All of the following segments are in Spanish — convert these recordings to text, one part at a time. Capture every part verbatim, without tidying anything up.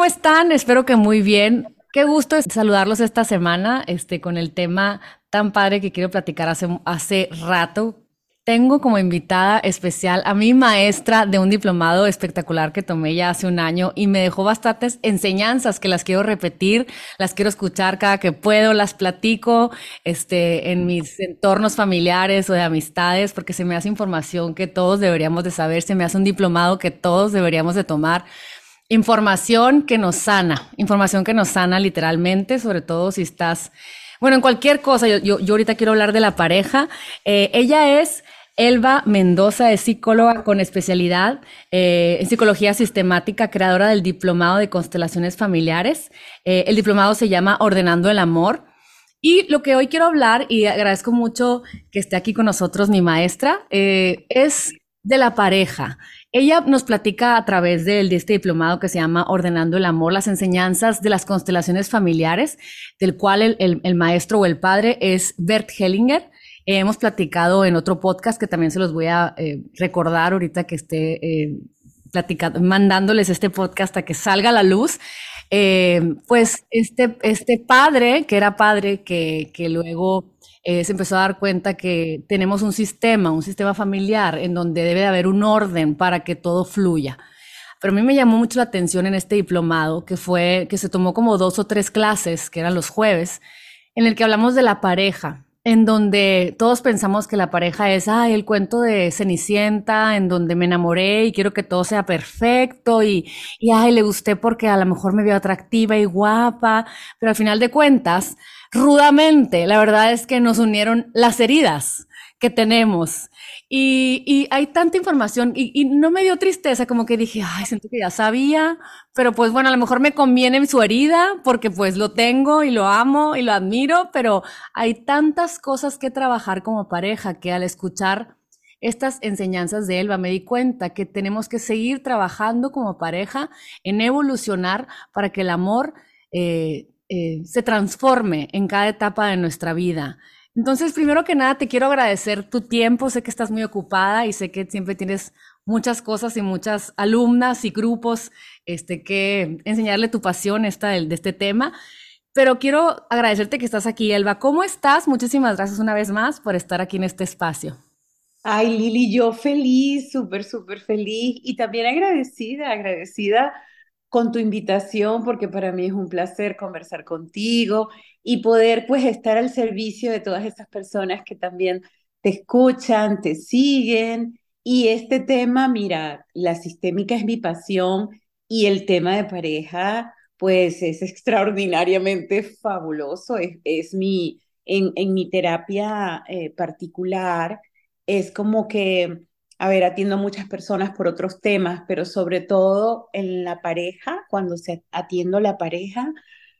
¿cómo están? Espero que muy bien. Qué gusto es saludarlos esta semana, este, con el tema tan padre que quiero platicar hace, hace rato. Tengo como invitada especial a mi maestra de un diplomado espectacular que tomé ya hace un año y me dejó bastantes enseñanzas que las quiero repetir, las quiero escuchar cada que puedo, las platico, este, en mis entornos familiares o de amistades, porque se me hace información que todos deberíamos de saber, se me hace un diplomado que todos deberíamos de tomar. Información que nos sana, información que nos sana literalmente, sobre todo si estás, bueno, en cualquier cosa. Yo, yo, yo ahorita quiero hablar de la pareja. Eh, ella es Elba Mendoza, es psicóloga con especialidad eh, en psicología sistemática, creadora del diplomado de constelaciones familiares. Eh, el diplomado se llama Ordenando el Amor. Y lo que hoy quiero hablar, y agradezco mucho que esté aquí con nosotros mi maestra, eh, es de la pareja. Ella nos platica a través del- de este diplomado que se llama Ordenando el Amor, las enseñanzas de las constelaciones familiares, del cual el, el- el maestro o el padre es Bert Hellinger. Eh, hemos platicado en otro podcast que también se los voy a eh, recordar ahorita que esté eh, platicando, mandándoles este podcast a que salga a la luz. Eh, pues este, este padre, que era padre, que, que luego eh, se empezó a dar cuenta que tenemos un sistema, un sistema familiar en donde debe de haber un orden para que todo fluya. Pero a mí me llamó mucho la atención en este diplomado, que fue, que se tomó como dos o tres clases, que eran los jueves, en el que hablamos de la pareja, en donde todos pensamos que la pareja es, ay, el cuento de Cenicienta, en donde me enamoré y quiero que todo sea perfecto y, y ay, le gusté porque a lo mejor me vio atractiva y guapa, pero al final de cuentas, rudamente, la verdad es que nos unieron las heridas que tenemos. Y, y hay tanta información y, y no me dio tristeza, como que dije, ay, siento que ya sabía, pero pues bueno, a lo mejor me conviene su herida porque pues lo tengo y lo amo y lo admiro, pero hay tantas cosas que trabajar como pareja que al escuchar estas enseñanzas de Elba me di cuenta que tenemos que seguir trabajando como pareja en evolucionar para que el amor eh, eh, se transforme en cada etapa de nuestra vida. Entonces, primero que nada, te quiero agradecer tu tiempo. Sé que estás muy ocupada y sé que siempre tienes muchas cosas y muchas alumnas y grupos este, que enseñarle tu pasión esta, del- de este tema. Pero quiero agradecerte que estás aquí, Elba. ¿Cómo estás? Muchísimas gracias una vez más por estar aquí en este espacio. Ay, Lili, yo feliz, súper, súper feliz y también agradecida, agradecida con tu invitación porque para mí es un placer conversar contigo y poder pues estar al servicio de todas esas personas que también te escuchan, te siguen. Y este tema, mira, la sistémica es mi pasión y el tema de pareja pues es extraordinariamente fabuloso, es, es mi, en, en mi terapia eh, particular es como que, a ver, atiendo a muchas personas por otros temas, pero sobre todo en la pareja, cuando se atiendo a la pareja,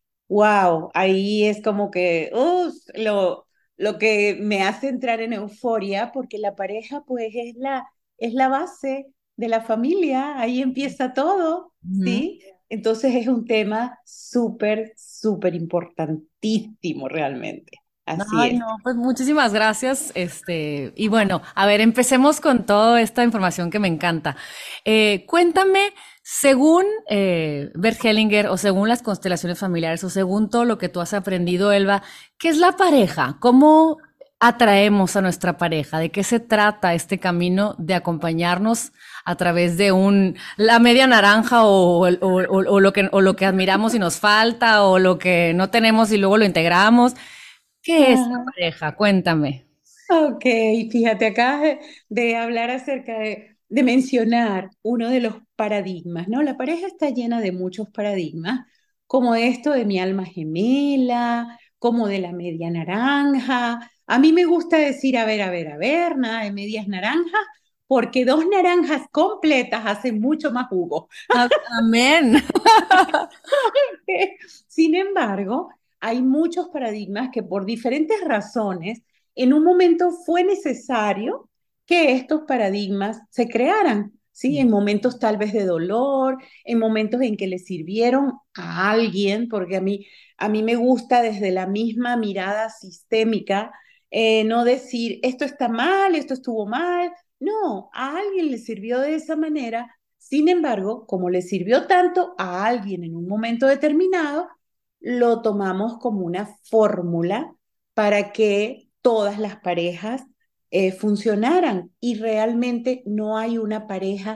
wow, ahí es como que, uf, lo, lo que me hace entrar en euforia, porque la pareja pues es la, es la base de la familia, ahí empieza todo, Ujú. ¿sí? Entonces es un tema súper, súper importantísimo realmente. Así Ay, es. no, pues muchísimas gracias. Este, y bueno, a ver, empecemos con toda esta información que me encanta. Eh, cuéntame, según eh, Bert Hellinger o según las constelaciones familiares o según todo lo que tú has aprendido, Elba, ¿qué es la pareja? ¿Cómo atraemos a nuestra pareja? ¿De qué se trata este camino de acompañarnos a través de un, la media naranja o, el- o, o- o lo que, o lo que admiramos y nos falta o lo que no tenemos y luego lo integramos? ¿Qué es la Ajá. pareja? Cuéntame. Ok, fíjate, acá de, de hablar acerca de, de mencionar uno de los paradigmas, ¿no? La pareja está llena de muchos paradigmas, como esto de mi alma gemela, como de la media naranja. A mí me gusta decir, a ver, a ver, a ver, nada de medias naranjas, porque dos naranjas completas hacen mucho más jugo. A- Amén. Sin embargo, hay muchos paradigmas que por diferentes razones, en un momento fue necesario que estos paradigmas se crearan, ¿sí? En momentos tal vez de dolor, en momentos en que le sirvieron a alguien, porque a mí, a mí me gusta desde la misma mirada sistémica, eh, no decir esto está mal, esto estuvo mal, no, a alguien le sirvió de esa manera Sin embargo, como le sirvió tanto a alguien en un momento determinado, lo tomamos como una fórmula para que todas las parejas eh, funcionaran y realmente no hay una pareja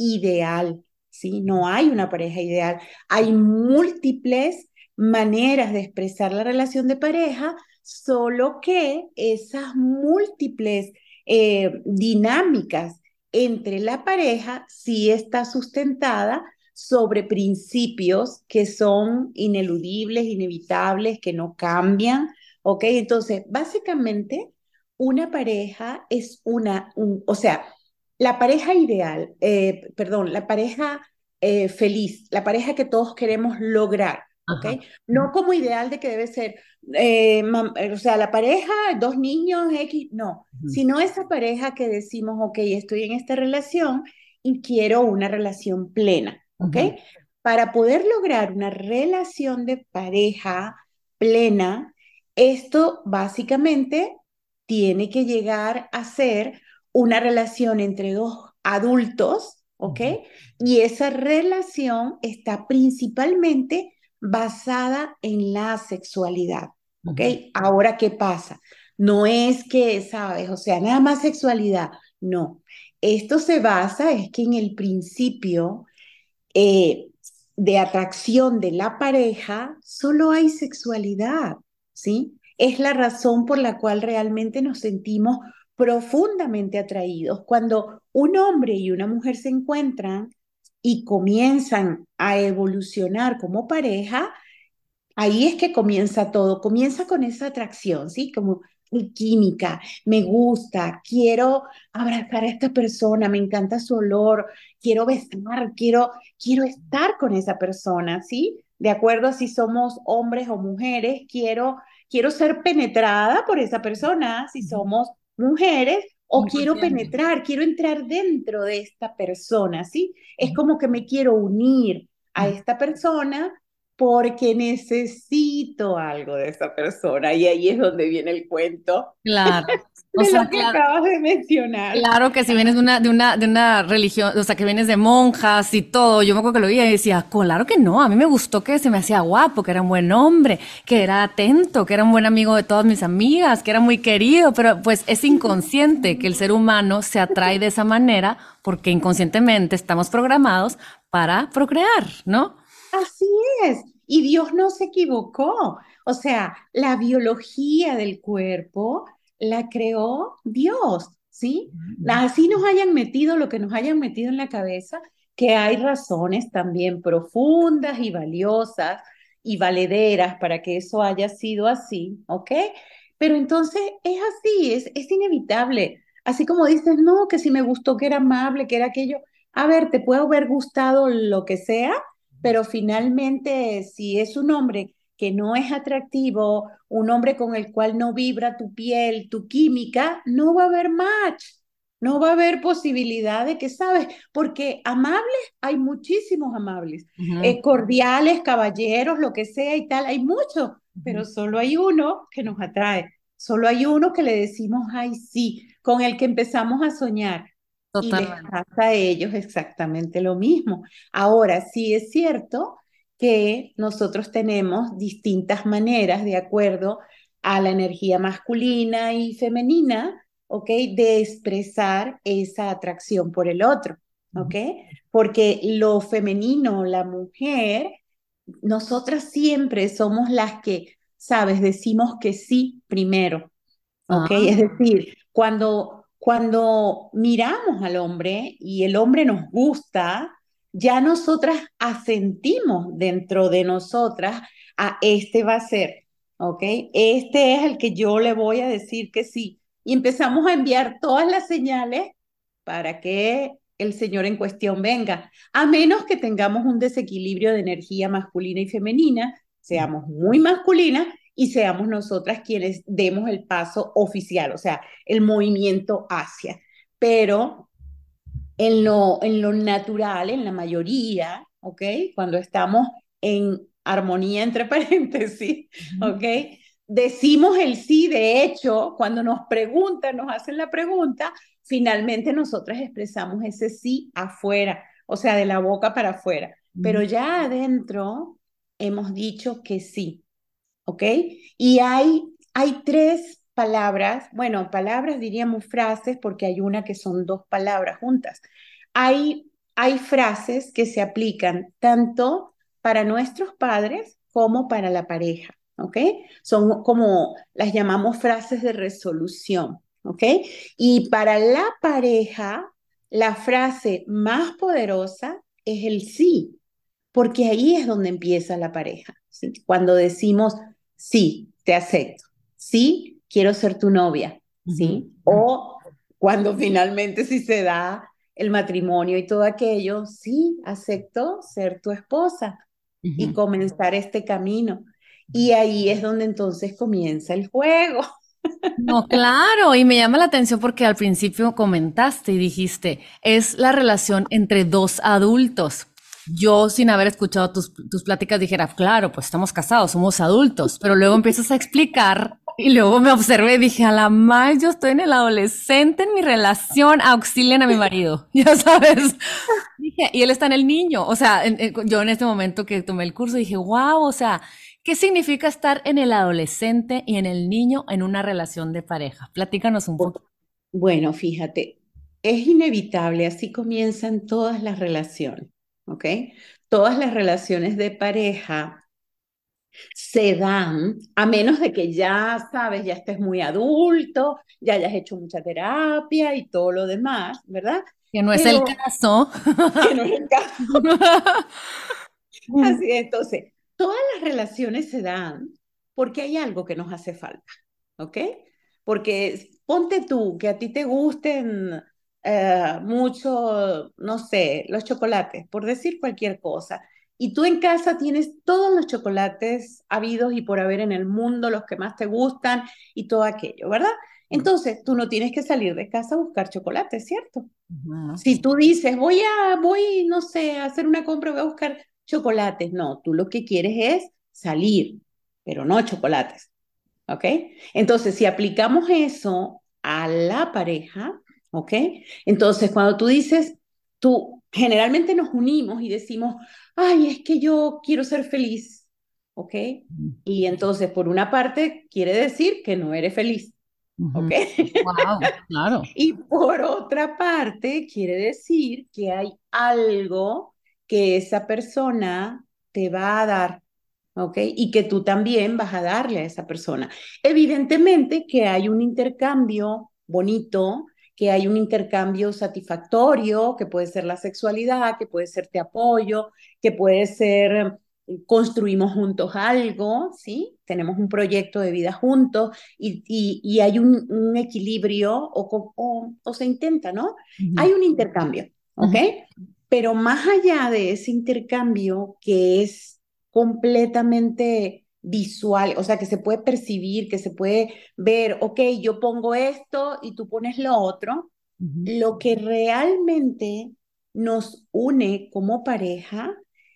ideal, ¿sí? No hay una pareja ideal. Hay múltiples maneras de expresar la relación de pareja, solo que esas múltiples eh, dinámicas entre la pareja sí está sustentada sobre principios que son ineludibles, inevitables, que no cambian, ¿ok? Entonces, básicamente, una pareja es una, un, o sea, la pareja ideal, eh, perdón, la pareja eh, feliz, la pareja que todos queremos lograr, ¿ok? Ajá. No como ideal de que debe ser, eh, mam- o sea, la pareja, dos niños, X, no, Ujú. sino esa pareja que decimos, ok, estoy en esta relación y quiero una relación plena, ¿ok? Ujú. Para poder lograr una relación de pareja plena, esto básicamente tiene que llegar a ser una relación entre dos adultos, ¿ok? Ujú. Y esa relación está principalmente basada en la sexualidad, ¿ok? Ujú. Ahora, ¿qué pasa? No es que, ¿sabes? O sea, nada más sexualidad, no. Esto se basa, es que en el principio eh, de atracción de la pareja, solo hay sexualidad, ¿sí? Es la razón por la cual realmente nos sentimos profundamente atraídos. Cuando un hombre y una mujer se encuentran y comienzan a evolucionar como pareja, ahí es que comienza todo, comienza con esa atracción, ¿sí? Como mi química, me gusta, quiero abrazar a esta persona, me encanta su olor, quiero besar, quiero, quiero estar con esa persona, ¿sí? De acuerdo a si somos hombres o mujeres, quiero, quiero ser penetrada por esa persona, si Ujú. somos mujeres, o quiero Inconsciente. penetrar, quiero entrar dentro de esta persona, ¿sí? Es Ujú. como que me quiero unir a Ujú. esta persona porque necesito algo de esa persona. Y ahí es donde viene el cuento Claro. O de sea, lo que claro. acabas de mencionar. Claro que si vienes de una, de una, de una religión, o sea, que vienes de monjas y todo, yo me acuerdo que lo veía y decía, claro que no, a mí me gustó que se me hacía guapo, que era un buen hombre, que era atento, que era un buen amigo de todas mis amigas, que era muy querido, pero pues es inconsciente que el ser humano se atrae de esa manera porque inconscientemente estamos programados para procrear, ¿no? Así es. Y Dios no se equivocó. O sea, la biología del cuerpo la creó Dios, ¿sí? Así nos hayan metido lo que nos hayan metido en la cabeza, que hay razones también profundas y valiosas y valederas para que eso haya sido así, ¿ok? Pero entonces es así, es, es inevitable. Así como dices, no, que si me gustó, que era amable, que era aquello. A ver, te puede haber gustado lo que sea, pero finalmente, si es un hombre que no es atractivo, un hombre con el cual no vibra tu piel, tu química, no va a haber match, no va a haber posibilidad de que, ¿sabes? Porque amables, hay muchísimos amables, Ujú. eh, cordiales, caballeros, lo que sea y tal, hay muchos, pero solo hay uno que nos atrae, solo hay uno que le decimos, ay, sí, con el que empezamos a soñar. Y les Totalmente. pasa a ellos exactamente lo mismo. Ahora, sí es cierto que nosotros tenemos distintas maneras de acuerdo a la energía masculina y femenina, ¿ok? De expresar esa atracción por el otro, ¿ok? Porque lo femenino, la mujer, nosotras siempre somos las que, ¿sabes? Decimos que sí primero. ¿Ok? Ah, Es decir, cuando, cuando miramos al hombre y el hombre nos gusta, ya nosotras asentimos dentro de nosotras a este va a ser, ¿ok? Este es el que yo le voy a decir que sí. Y empezamos a enviar todas las señales para que el señor en cuestión venga, a menos que tengamos un desequilibrio de energía masculina y femenina, seamos muy masculinas y seamos nosotras quienes demos el paso oficial, o sea, el movimiento hacia. Pero en lo, en lo natural, en la mayoría, ¿ok? Cuando estamos en armonía entre paréntesis, ujú. ¿ok? Decimos el sí, de hecho, cuando nos preguntan, nos hacen la pregunta, finalmente nosotras expresamos ese sí afuera. o sea, de la boca para afuera, Ujú. pero ya adentro hemos dicho que sí, ¿ok? Y hay, hay tres palabras, bueno, palabras diríamos frases porque hay una que son dos palabras juntas. Hay, hay frases que se aplican tanto para nuestros padres como para la pareja, ¿ok? Son como las llamamos frases de resolución, ¿ok? Y para la pareja, la frase más poderosa es el sí, porque ahí es donde empieza la pareja, ¿sí? Cuando decimos, sí, te acepto, sí, quiero ser tu novia, Ujú. ¿sí? O cuando finalmente sí se da el matrimonio y todo aquello, sí, acepto ser tu esposa y Ujú. comenzar este camino. Y ahí es donde entonces comienza el juego. No, claro, y me llama la atención porque al principio comentaste y dijiste, es la relación entre dos adultos. Yo, sin haber escuchado tus, tus pláticas, dijera, claro, pues estamos casados, somos adultos, pero luego empiezas a explicar y luego me observé y dije, a la más, yo estoy en el adolescente en mi relación, auxilien a mi marido, ya sabes. Dije, y él está en el niño, o sea, en- en- yo en este momento que tomé el curso dije, wow, o sea, ¿qué significa estar en el adolescente y en el niño en una relación de pareja? Platícanos un poco. Bueno, fíjate, es inevitable, así comienzan todas las relaciones, ¿ok? Todas las relaciones de pareja se dan, a menos de que ya sabes, ya estés muy adulto, ya hayas hecho mucha terapia y todo lo demás, ¿verdad? Que no es el Pero caso. que no es el caso. Así es, entonces, todas las relaciones se dan porque hay algo que nos hace falta, ¿ok? Porque ponte tú que a ti te gusten eh, mucho, no sé, los chocolates, por decir cualquier cosa, y tú en casa tienes todos los chocolates habidos y por haber en el mundo, los que más te gustan y todo aquello, ¿verdad? Entonces, tú no tienes que salir de casa a buscar chocolates, ¿cierto? Ujú. Si tú dices, voy a, voy, no sé, a hacer una compra, voy a buscar chocolates, no, tú lo que quieres es salir, pero no chocolates. ¿Ok? Entonces, si aplicamos eso a la pareja, ¿ok? Entonces, cuando tú dices, tú, generalmente nos unimos y decimos, ay, es que yo quiero ser feliz, ¿ok? Y entonces, por una parte, quiere decir que no eres feliz, ¿ok? Wow, claro. Y por otra parte, quiere decir que hay algo que esa persona te va a dar, ¿ok? Y que tú también vas a darle a esa persona. Evidentemente que hay un intercambio bonito, que hay un intercambio satisfactorio, que puede ser la sexualidad, que puede ser te apoyo, que puede ser eh, construimos juntos algo, ¿sí? Tenemos un proyecto de vida juntos y, y, y hay un, un equilibrio o, o, o, se intenta, ¿no? Ujú. Hay un intercambio, ¿ok? Ujú. Pero más allá de ese intercambio que es completamente visual, o sea, que se puede percibir, que se puede ver, ok, yo pongo esto y tú pones lo otro, Ujú. lo que realmente nos une como pareja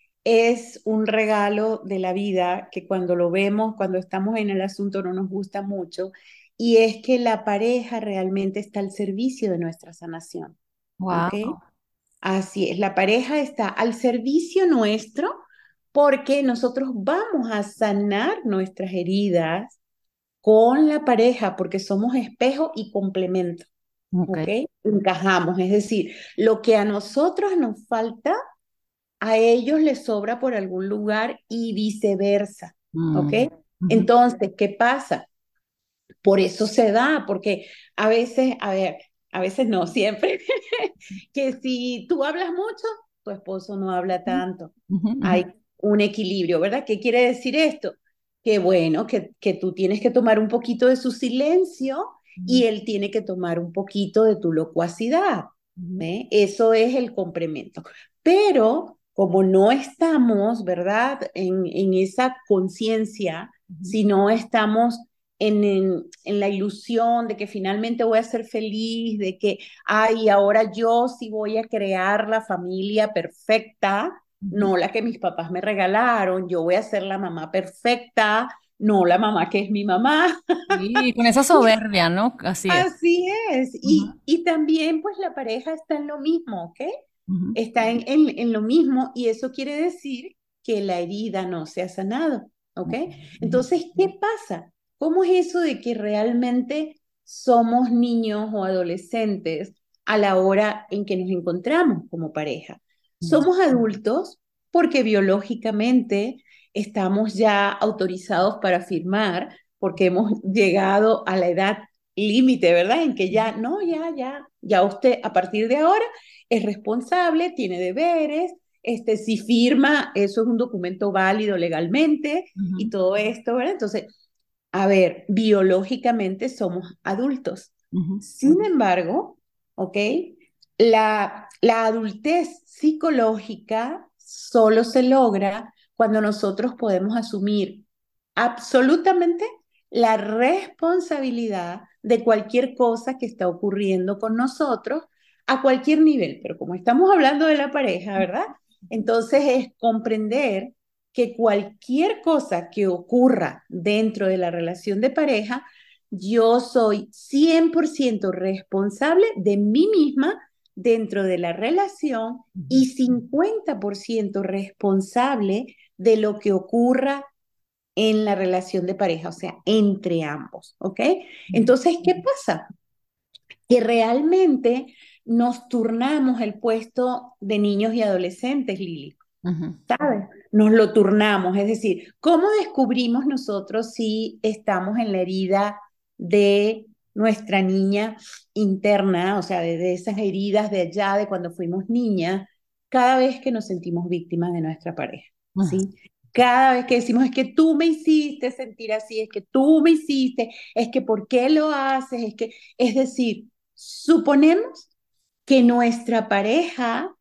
es un regalo de la vida que cuando lo vemos, cuando estamos en el asunto no nos gusta mucho, y es que la pareja realmente está al servicio de nuestra sanación, ¿ok? Wow. Así es, la pareja está al servicio nuestro porque nosotros vamos a sanar nuestras heridas con la pareja porque somos espejo y complemento, Ok. ¿ok? Encajamos, es decir, lo que a nosotros nos falta, a ellos les sobra por algún lugar y viceversa, ¿ok? Mm. Ujú. Entonces, ¿qué pasa? Por eso se da, porque a veces, a ver, a veces no, siempre, que si tú hablas mucho, tu esposo no habla tanto. Ujú. Ujú. Hay un equilibrio, ¿verdad? ¿Qué quiere decir esto? Que bueno, que, que tú tienes que tomar un poquito de su silencio y él tiene que tomar un poquito de tu locuacidad. Ujú. ¿Eh? Eso es el complemento. Pero como no estamos, ¿verdad? En, en esa conciencia, Ujú. si no estamos en, en, en, la ilusión de que finalmente voy a ser feliz, de que, ay, ahora yo sí voy a crear la familia perfecta, Ujú. no la que mis papás me regalaron, yo voy a ser la mamá perfecta, no la mamá que es mi mamá. Sí, con esa Y soberbia, ¿no? Así es. así es. Ujú. Y, y también pues la pareja está en lo mismo, ¿ok? Ujú, está en, en, en lo mismo y eso quiere decir que la herida no se ha sanado, ¿ok? ujú, Entonces, ¿qué pasa? ¿Cómo es eso de que realmente somos niños o adolescentes a la hora en que nos encontramos como pareja? ujú, Somos adultos porque biológicamente estamos ya autorizados para firmar, porque hemos llegado a la edad límite, ¿verdad? En que ya, no, ya, ya, ya usted a partir de ahora es responsable, tiene deberes, este, si firma, eso es un documento válido legalmente y ujú, todo esto, ¿verdad? Entonces, a ver, biológicamente somos adultos. ujú, Sin embargo, ¿ok? La, la adultez psicológica solo se logra cuando nosotros podemos asumir absolutamente la responsabilidad de cualquier cosa que está ocurriendo con nosotros a cualquier nivel. Pero como estamos hablando de la pareja, ¿verdad? Entonces es comprender que cualquier cosa que ocurra dentro de la relación de pareja, yo soy cien por ciento responsable de mí misma dentro de la relación ujú, y cincuenta por ciento responsable de lo que ocurra en la relación de pareja, o sea, entre ambos, ¿ok? ujú, Entonces, ¿qué pasa? Que realmente nos turnamos el puesto de niños y adolescentes, Lili. ujú, ¿Sabes? Nos lo turnamos, es decir, ¿cómo descubrimos nosotros si estamos en la herida de nuestra niña interna, o sea, de, de esas heridas de allá, de cuando fuimos niñas, cada vez que nos sentimos víctimas de nuestra pareja, ujú, ¿sí? Cada vez que decimos, es que tú me hiciste sentir así, es que tú me hiciste, es que ¿por qué lo haces? Es que, es decir, suponemos que nuestra pareja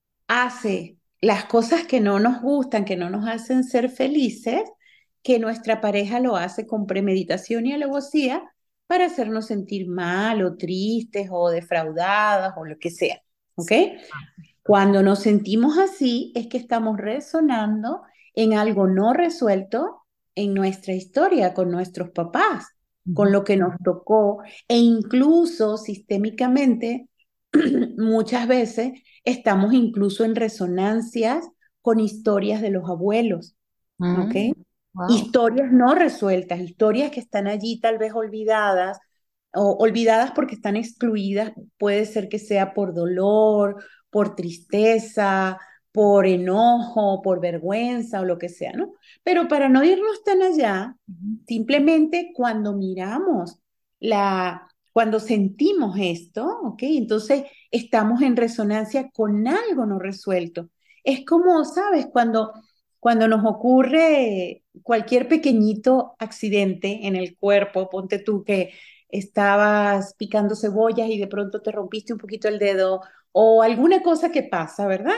hace las cosas que no nos gustan, que no nos hacen ser felices, que nuestra pareja lo hace con premeditación y alevosía para hacernos sentir mal o tristes o defraudadas o lo que sea. ¿Ok? Cuando nos sentimos así es que estamos resonando en algo no resuelto en nuestra historia con nuestros papás, con ujú, lo que nos tocó e incluso sistémicamente muchas veces estamos incluso en resonancias con historias de los abuelos, ¿ok? ujú. Wow. Historias no resueltas, historias que están allí tal vez olvidadas o olvidadas porque están excluidas, puede ser que sea por dolor, por tristeza, por enojo, por vergüenza o lo que sea, ¿no? Pero para no irnos tan allá, Ujú, simplemente cuando miramos la, cuando sentimos esto, ¿ok? Entonces estamos en resonancia con algo no resuelto. Es como, ¿sabes? Cuando, cuando nos ocurre cualquier pequeñito accidente en el cuerpo, ponte tú que estabas picando cebollas y de pronto te rompiste un poquito el dedo o alguna cosa que pasa, ¿verdad?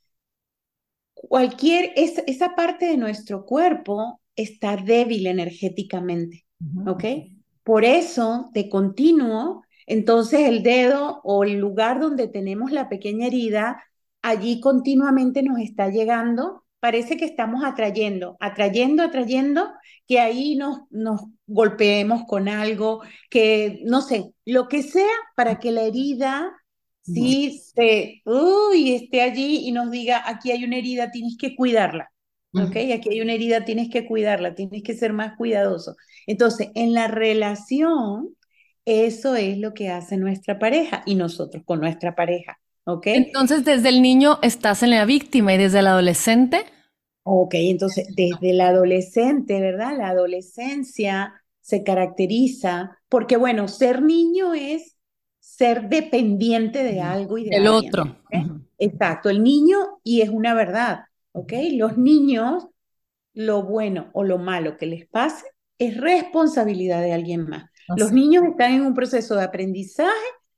Cualquier, es, esa parte de nuestro cuerpo está débil energéticamente, ujú, ¿ok? Por eso, de continuo, entonces el dedo o el lugar donde tenemos la pequeña herida, allí continuamente nos está llegando, parece que estamos atrayendo, atrayendo, atrayendo, que ahí nos, nos golpeemos con algo, que no sé, lo que sea para que la herida ujú, sí se, uy, esté allí y nos diga, aquí hay una herida, tienes que cuidarla, ¿ok? ujú. Aquí hay una herida, tienes que cuidarla, tienes que ser más cuidadoso. Entonces, en la relación, eso es lo que hace nuestra pareja y nosotros con nuestra pareja, ¿ok? Entonces, desde el niño estás en la víctima y desde el adolescente. Ok, entonces desde el adolescente, ¿verdad? La adolescencia se caracteriza porque, bueno, ser niño es ser dependiente de Ujú. algo y de El alguien. otro. ¿Ok? Ujú, Exacto, el niño, y es una verdad, ¿ok? Los niños, lo bueno o lo malo que les pase es responsabilidad de alguien más. Los así. niños están en un proceso de aprendizaje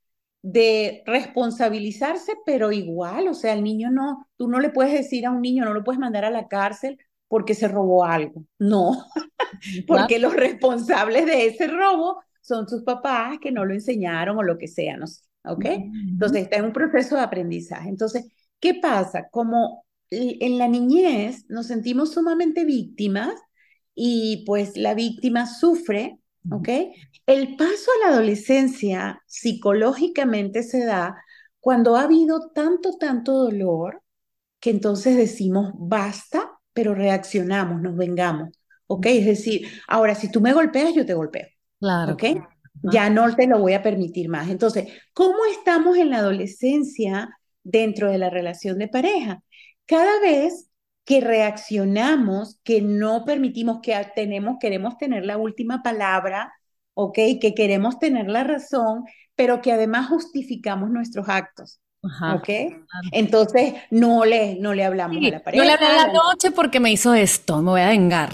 de responsabilizarse, pero igual, o sea, el niño no, tú no le puedes decir a un niño, no lo puedes mandar a la cárcel porque se robó algo. No, Ujú, claro. porque los responsables de ese robo son sus papás que no lo enseñaron o lo que sea, no sé, ¿ok? Ujú, ujú, Entonces está en un proceso de aprendizaje. Entonces, ¿qué pasa? Como en la niñez nos sentimos sumamente víctimas y pues la víctima sufre, ujú, ¿ok? El paso a la adolescencia psicológicamente se da cuando ha habido tanto, tanto dolor, que entonces decimos basta, pero reaccionamos, nos vengamos, ¿ok? Es decir, ahora si tú me golpeas, yo te golpeo, Claro, ¿ok? claro. Ajá. Ya no te lo voy a permitir más. Entonces, ¿cómo estamos en la adolescencia dentro de la relación de pareja? Cada vez que reaccionamos, que no permitimos que tenemos, queremos tener la última palabra, ¿ok? Que queremos tener la razón, pero que además justificamos nuestros actos, Ajá. ¿ok? Entonces, no le, no le hablamos a Sí, la no le hablé en pareja, la la- noche porque me hizo esto, me voy a vengar.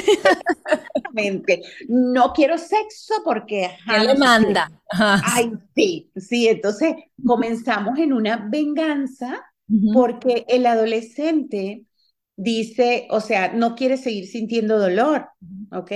mente, no quiero sexo porque, ¿Quién ajá, le no sé qué. manda? Ajá, Ay, sí, sí, entonces comenzamos en una venganza ujú, porque el adolescente dice, o sea, no quiere seguir sintiendo dolor, ¿ok?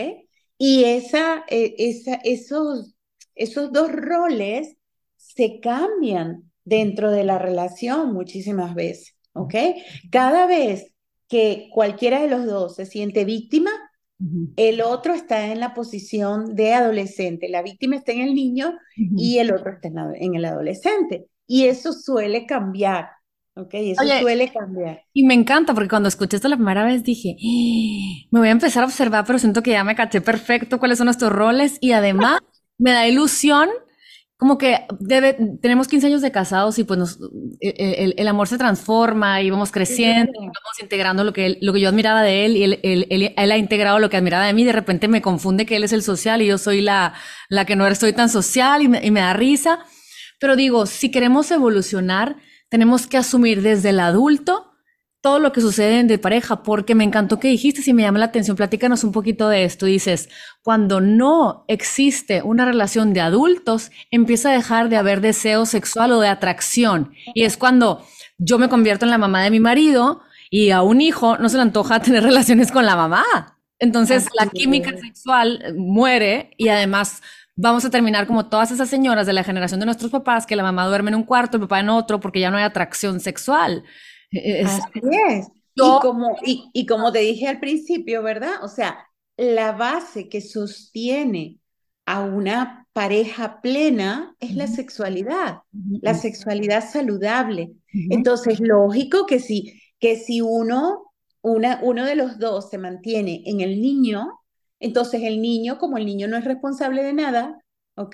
Y esa, eh, esa, esos, esos dos roles se cambian dentro de la relación muchísimas veces, ¿ok? Cada vez que cualquiera de los dos se siente víctima, ujú, el otro está en la posición de adolescente, la víctima está en el niño ujú. y el otro está en, la- en el adolescente. Y eso suele cambiar, ¿ok? Eso Oye, suele cambiar. y me encanta porque cuando escuché esto la primera vez dije, "Ah, me voy a empezar a observar, pero siento que ya me caché perfecto cuáles son nuestros roles y además me da ilusión como que debe, tenemos quince años de casados y pues nos, el, el- el amor se transforma y vamos creciendo y Claro. vamos integrando lo que, él- lo que yo admiraba de él y él, él- él- él ha integrado lo que admiraba de mí. De repente me confunde que él es el social y yo soy la, la que no estoy tan social y me, y me da risa. Pero digo, si queremos evolucionar, tenemos que asumir desde el adulto todo lo que sucede en de pareja, porque me encantó que dijiste, si me llama la atención, platícanos un poquito de esto. Dices, cuando no existe una relación de adultos, empieza a dejar de haber deseo sexual o de atracción. Y es cuando yo me convierto en la mamá de mi marido y a un hijo no se le antoja tener relaciones con la mamá. Entonces Así la química es. sexual eh, muere y además vamos a terminar como todas esas señoras de la generación de nuestros papás, que la mamá duerme en un cuarto, el papá en otro, porque ya no hay atracción sexual. Es, Así es. Y yo, como, y, y como te dije al principio, ¿verdad? O sea, la base que sostiene a una pareja plena es la sexualidad, la sexualidad saludable. Entonces, lógico que si, que si uno, una, uno de los dos se mantiene en el niño, entonces el niño, como el niño no es responsable de nada, ¿ok?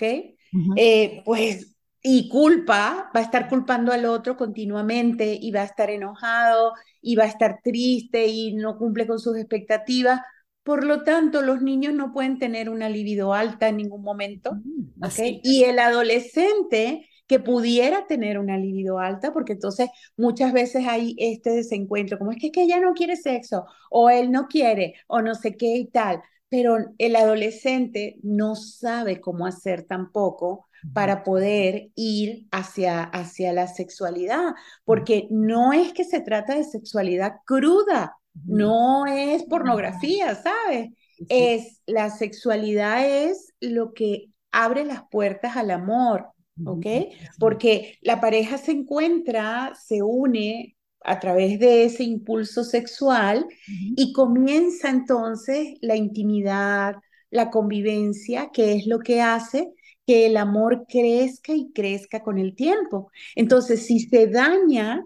Eh, pues y culpa, va a estar culpando al otro continuamente y va a estar enojado y va a estar triste y no cumple con sus expectativas. Por lo tanto, los niños no pueden tener una libido alta en ningún momento, ¿ok? así. Y el adolescente que pudiera tener una libido alta, porque entonces muchas veces hay este desencuentro, como es que, es que ella no quiere sexo, o él no quiere, o no sé qué y tal, pero el adolescente no sabe cómo hacer tampoco para poder ir hacia, hacia la sexualidad, porque no es que se trata de sexualidad cruda, no es pornografía, ¿sabes? Es la sexualidad es lo que abre las puertas al amor, ¿ok? Porque la pareja se encuentra, se une a través de ese impulso sexual y comienza entonces la intimidad, la convivencia, que es lo que hace que el amor crezca y crezca con el tiempo. Entonces, si se daña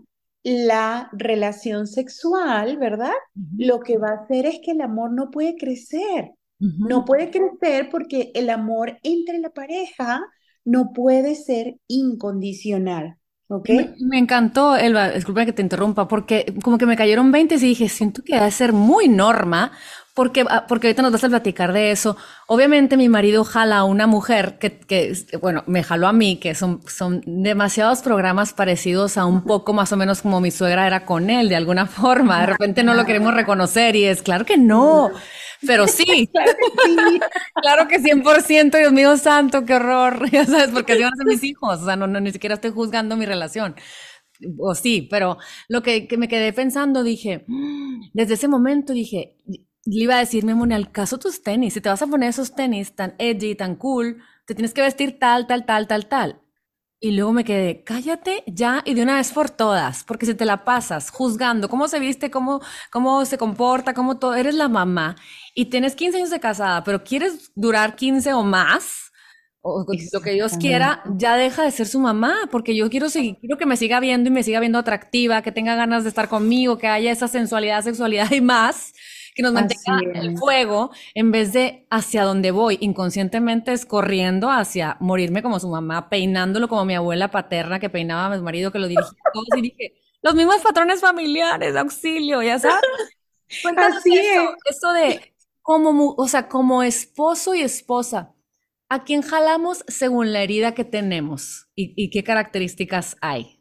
la relación sexual, ¿verdad? Lo que va a hacer es que el amor no puede crecer. No puede crecer porque el amor entre la pareja no puede ser incondicional, ¿ok? Me, me encantó, Elba, disculpa que te interrumpa, porque como que me cayeron veinte y dije, siento que debe ser muy norma, porque, ah, porque ahorita nos vas a platicar de eso. Obviamente mi marido jala a una mujer que, que, bueno, me jaló a mí, que son, son demasiados programas parecidos a un poco más o menos como mi suegra era con él, de alguna forma. De repente no lo queremos reconocer y es claro que no, pero sí. Claro que sí. Claro que cien por ciento, Dios mío santo, qué horror, ya sabes, porque así van a ser mis hijos, o sea, no, no, ni siquiera estoy juzgando mi relación, o sí, pero lo que, que me quedé pensando, dije, "Mm", desde ese momento dije, le iba a decir, Memo, al caso tus tenis, si te vas a poner esos tenis tan edgy, tan cool, te tienes que vestir tal, tal, tal, tal, tal. Y luego me quedé, cállate ya y de una vez por todas, porque si te la pasas juzgando cómo se viste, cómo, cómo se comporta, cómo todo, eres la mamá y tienes quince años de casada, pero quieres durar quince o más, o lo que Dios quiera, Exactamente. ya deja de ser su mamá, porque yo quiero seguir, quiero que me siga viendo y me siga viendo atractiva, que tenga ganas de estar conmigo, que haya esa sensualidad, sexualidad y más, que nos mantenga Así el es. fuego, en vez de hacia donde voy, inconscientemente es corriendo hacia morirme como su mamá, peinándolo como mi abuela paterna que peinaba a mi marido, que lo dirigía a todos y dije, los mismos patrones familiares, auxilio, ya sabes. Cuéntanos Así eso, es. eso de como, mu- o sea, como esposo y esposa, ¿a quién jalamos según la herida que tenemos y, y qué características hay?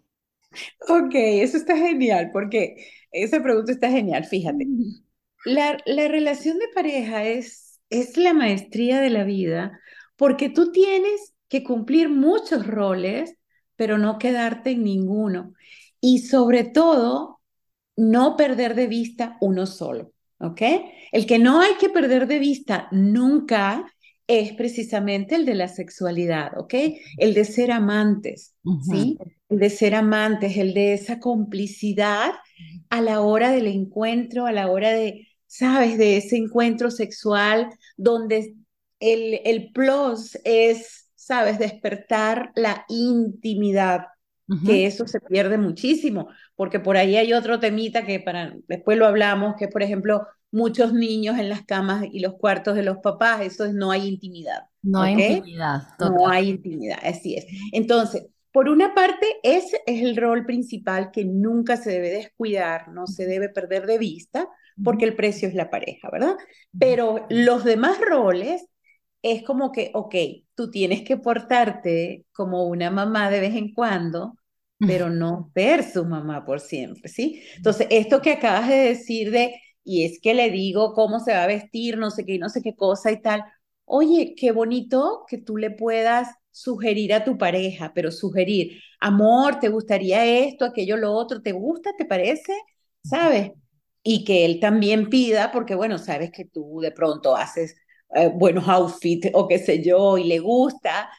Ok, eso está genial, porque esa pregunta está genial, fíjate. La, la relación de pareja es, es la maestría de la vida, porque tú tienes que cumplir muchos roles, pero no quedarte en ninguno. Y sobre todo, no perder de vista uno solo, ¿ok? El que no hay que perder de vista nunca es precisamente el de la sexualidad, ¿ok? El de ser amantes, Ujú, ¿sí? El de ser amantes, el de esa complicidad a la hora del encuentro, a la hora de, ¿sabes? De ese encuentro sexual donde el, el plus es, ¿sabes? Despertar la intimidad, ujú. que eso se pierde muchísimo, porque por ahí hay otro temita que para después lo hablamos, que por ejemplo, muchos niños en las camas y los cuartos de los papás, eso es no hay intimidad, No hay ¿ok? intimidad, No total. hay intimidad, así es. Entonces, por una parte, ese es el rol principal que nunca se debe descuidar, no se debe perder de vista, porque Ujú, el precio es la pareja, ¿verdad? ujú, Pero los demás roles es como que, ok, tú tienes que portarte como una mamá de vez en cuando, pero no ser su mamá por siempre, ¿sí? Entonces, esto que acabas de decir de, y es que le digo cómo se va a vestir, no sé qué, no sé qué cosa y tal. Oye, qué bonito que tú le puedas sugerir a tu pareja, pero sugerir, amor, ¿te gustaría esto, aquello, lo otro? ¿Te gusta? ¿Te parece? ¿Sabes? Y que él también pida, porque bueno, sabes que tú de pronto haces eh, buenos outfits o qué sé yo, y le gusta.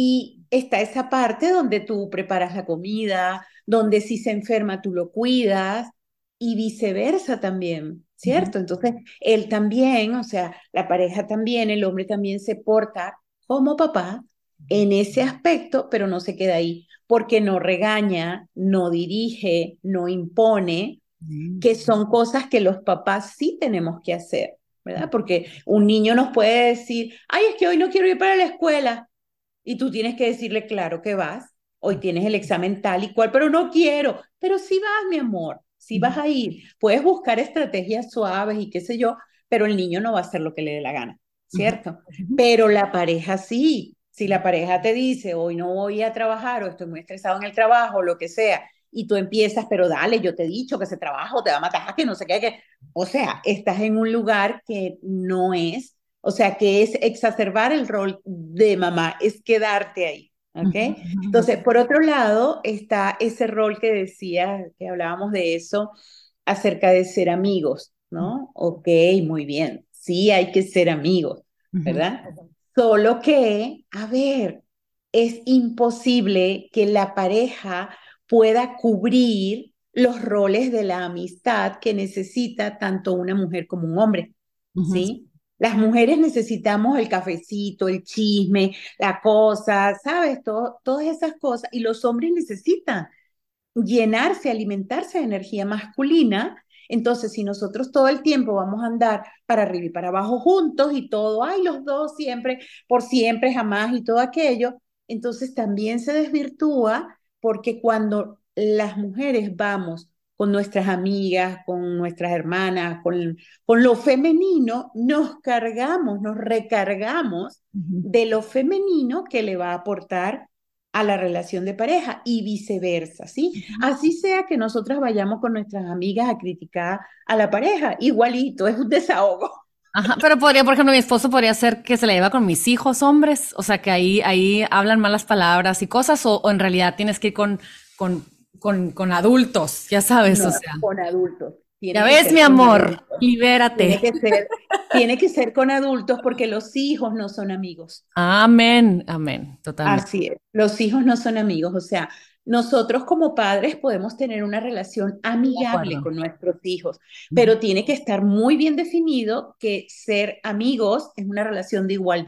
Y está esa parte donde tú preparas la comida, donde si se enferma tú lo cuidas y viceversa también, ujú, ¿cierto? Entonces, él también, o sea, la pareja también, el hombre también se porta como papá en ese aspecto, pero no se queda ahí, porque no regaña, no dirige, no impone, ujú. que son cosas que los papás sí tenemos que hacer, ¿verdad? Porque un niño nos puede decir, ay, es que hoy no quiero ir para la escuela, y tú tienes que decirle, claro que vas, hoy tienes el examen tal y cual, pero no quiero, pero sí vas, mi amor, sí vas a ir. Puedes buscar estrategias suaves y qué sé yo, pero el niño no va a hacer lo que le dé la gana, Ujú, ¿cierto? ujú, Pero la pareja sí. Si la pareja te dice, hoy no voy a trabajar o estoy muy estresado en el trabajo, lo que sea, y tú empiezas, pero dale, yo te he dicho que ese trabajo te va a matar, que no sé qué, que... O sea, estás en un lugar que no es, o sea, que es exacerbar el rol de mamá, es quedarte ahí, ¿ok? ujú, ujú, Entonces, por otro lado, está ese rol que decía, que hablábamos de eso, acerca de ser amigos, ¿no? Ok, muy bien, sí hay que ser amigos, ujú, ¿verdad? Solo que, a ver, es imposible que la pareja pueda cubrir los roles de la amistad que necesita tanto una mujer como un hombre, ujú, ¿sí? Las mujeres necesitamos el cafecito, el chisme, la cosa, ¿sabes? Todo, todas esas cosas. Y los hombres necesitan llenarse, alimentarse de energía masculina. Entonces, si nosotros todo el tiempo vamos a andar para arriba y para abajo juntos y todo, ay, los dos siempre, por siempre, jamás y todo aquello, entonces también se desvirtúa porque cuando las mujeres vamos con nuestras amigas, con nuestras hermanas, con, con lo femenino, nos cargamos, nos recargamos ujú. de lo femenino que le va a aportar a la relación de pareja y viceversa, ¿sí? Así sea que nosotras vayamos con nuestras amigas a criticar a la pareja, igualito, es un desahogo. Ajá, pero podría, por ejemplo, mi esposo podría ser que se la lleva con mis hijos hombres, o sea, que ahí, ahí hablan malas palabras y cosas, o, o en realidad tienes que ir con, con, con, con adultos, ya sabes, o No, sea. con adultos, Ya tiene que ves, mi ser con amor, adultos, tiene libérate. que ser, tiene que ser con adultos porque los hijos no son amigos. Amén, amén, totalmente. Así es, los hijos no son amigos, o sea, nosotros como padres podemos tener una relación De amigable acuerdo. con nuestros hijos, Ujú, pero tiene que estar muy bien definido que ser amigos es una relación de igualdad.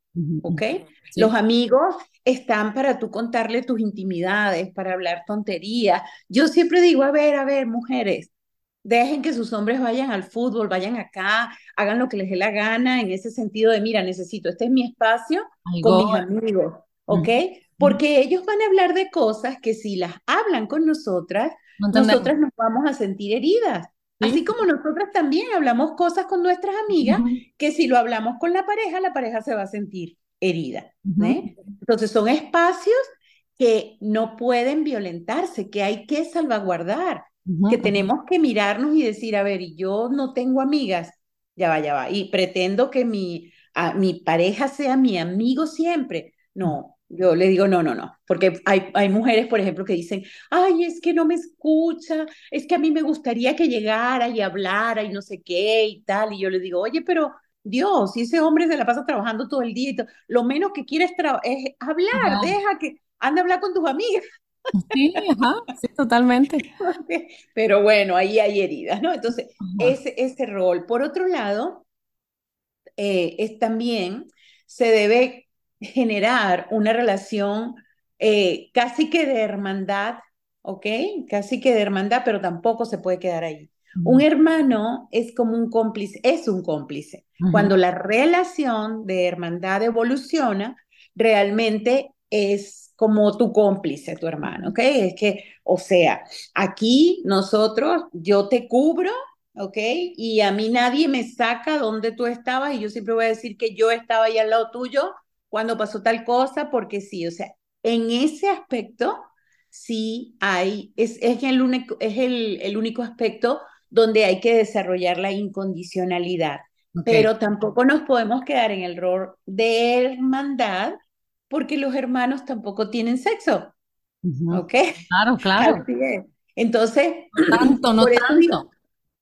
Ujú, ¿ok? ujú. Los Sí. amigos están para tú contarle tus intimidades, para hablar tonterías. Yo siempre digo, a ver, a ver, mujeres, dejen que sus hombres vayan al fútbol, vayan acá, hagan lo que les dé la gana en ese sentido de, mira, necesito, este es mi espacio con Algo. mis amigos, ¿ok? Ujú, ujú. Porque ellos van a hablar de cosas que si las hablan con nosotras, No entendemos. nosotras nos vamos a sentir heridas. Sí. Así como nosotras también hablamos cosas con nuestras amigas, Ujú, que si lo hablamos con la pareja, la pareja se va a sentir herida, ujú, ¿eh? Entonces son espacios que no pueden violentarse, que hay que salvaguardar, ujú, que ujú, tenemos que mirarnos y decir, a ver, y yo no tengo amigas, ya va, ya va, y pretendo que mi, a, mi pareja sea mi amigo siempre. No, yo le digo, no, no, no, porque hay, hay mujeres, por ejemplo, que dicen, ay, es que no me escucha, es que a mí me gustaría que llegara y hablara y no sé qué y tal, y yo le digo, oye, pero Dios, si ese hombre se la pasa trabajando todo el día y todo, lo menos que quiere es, es hablar, hablar. deja que anda a hablar con tus amigas. Sí, ajá, sí, totalmente. Pero bueno, ahí hay heridas, ¿no? Entonces, Ajá. ese, ese rol. Por otro lado, eh, es también se debe generar una relación eh, casi que de hermandad, ¿ok? Casi que de hermandad, pero tampoco se puede quedar ahí. Un Ujú, hermano es como un cómplice, es un cómplice. ujú, Cuando la relación de hermandad evoluciona, realmente es como tu cómplice, tu hermano, ¿ok? Es que, o sea, aquí nosotros, yo te cubro, ¿ok? Y a mí nadie me saca dónde tú estabas y yo siempre voy a decir que yo estaba ahí al lado tuyo cuando pasó tal cosa, porque sí, o sea, en ese aspecto sí hay, es, es, el, único, es el, el único aspecto donde hay que desarrollar la incondicionalidad, ok. pero tampoco nos podemos quedar en el rol de hermandad porque los hermanos tampoco tienen sexo, Ujú. ¿ok? Claro, claro. Así es. Entonces, No tanto, no por eso digo, tanto.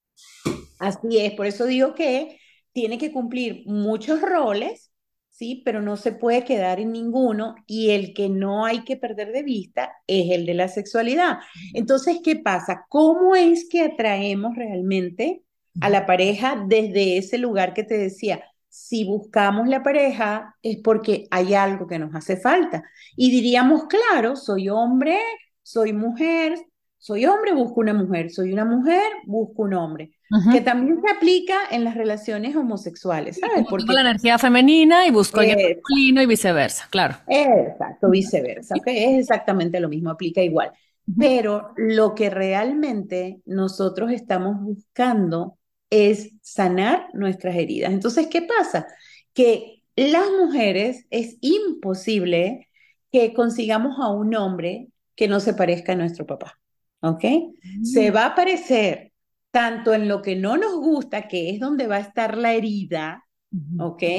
así es, por eso digo que tiene que cumplir muchos roles, ¿sí? Pero no se puede quedar en ninguno y el que no hay que perder de vista es el de la sexualidad. Entonces, ¿qué pasa? ¿Cómo es que atraemos realmente a Ujú, la pareja desde ese lugar que te decía? Si buscamos la pareja es porque hay algo que nos hace falta. Y diríamos, claro, soy hombre, soy mujer, soy hombre, busco una mujer, soy una mujer, busco un hombre que ujú. también se aplica en las relaciones homosexuales, Sí, ¿sabes? como tengo la Porque energía femenina y busco a alguien eh, masculino y viceversa, claro. exacto, viceversa, ¿ok? Es exactamente lo mismo, aplica igual. Ujú, Pero lo que realmente nosotros estamos buscando es sanar nuestras heridas. Entonces, ¿qué pasa? Que las mujeres es imposible que consigamos a un hombre que no se parezca a nuestro papá, ¿ok? Se ujú, va a parecer tanto en lo que no nos gusta, que es donde va a estar la herida, ujú, ¿ok?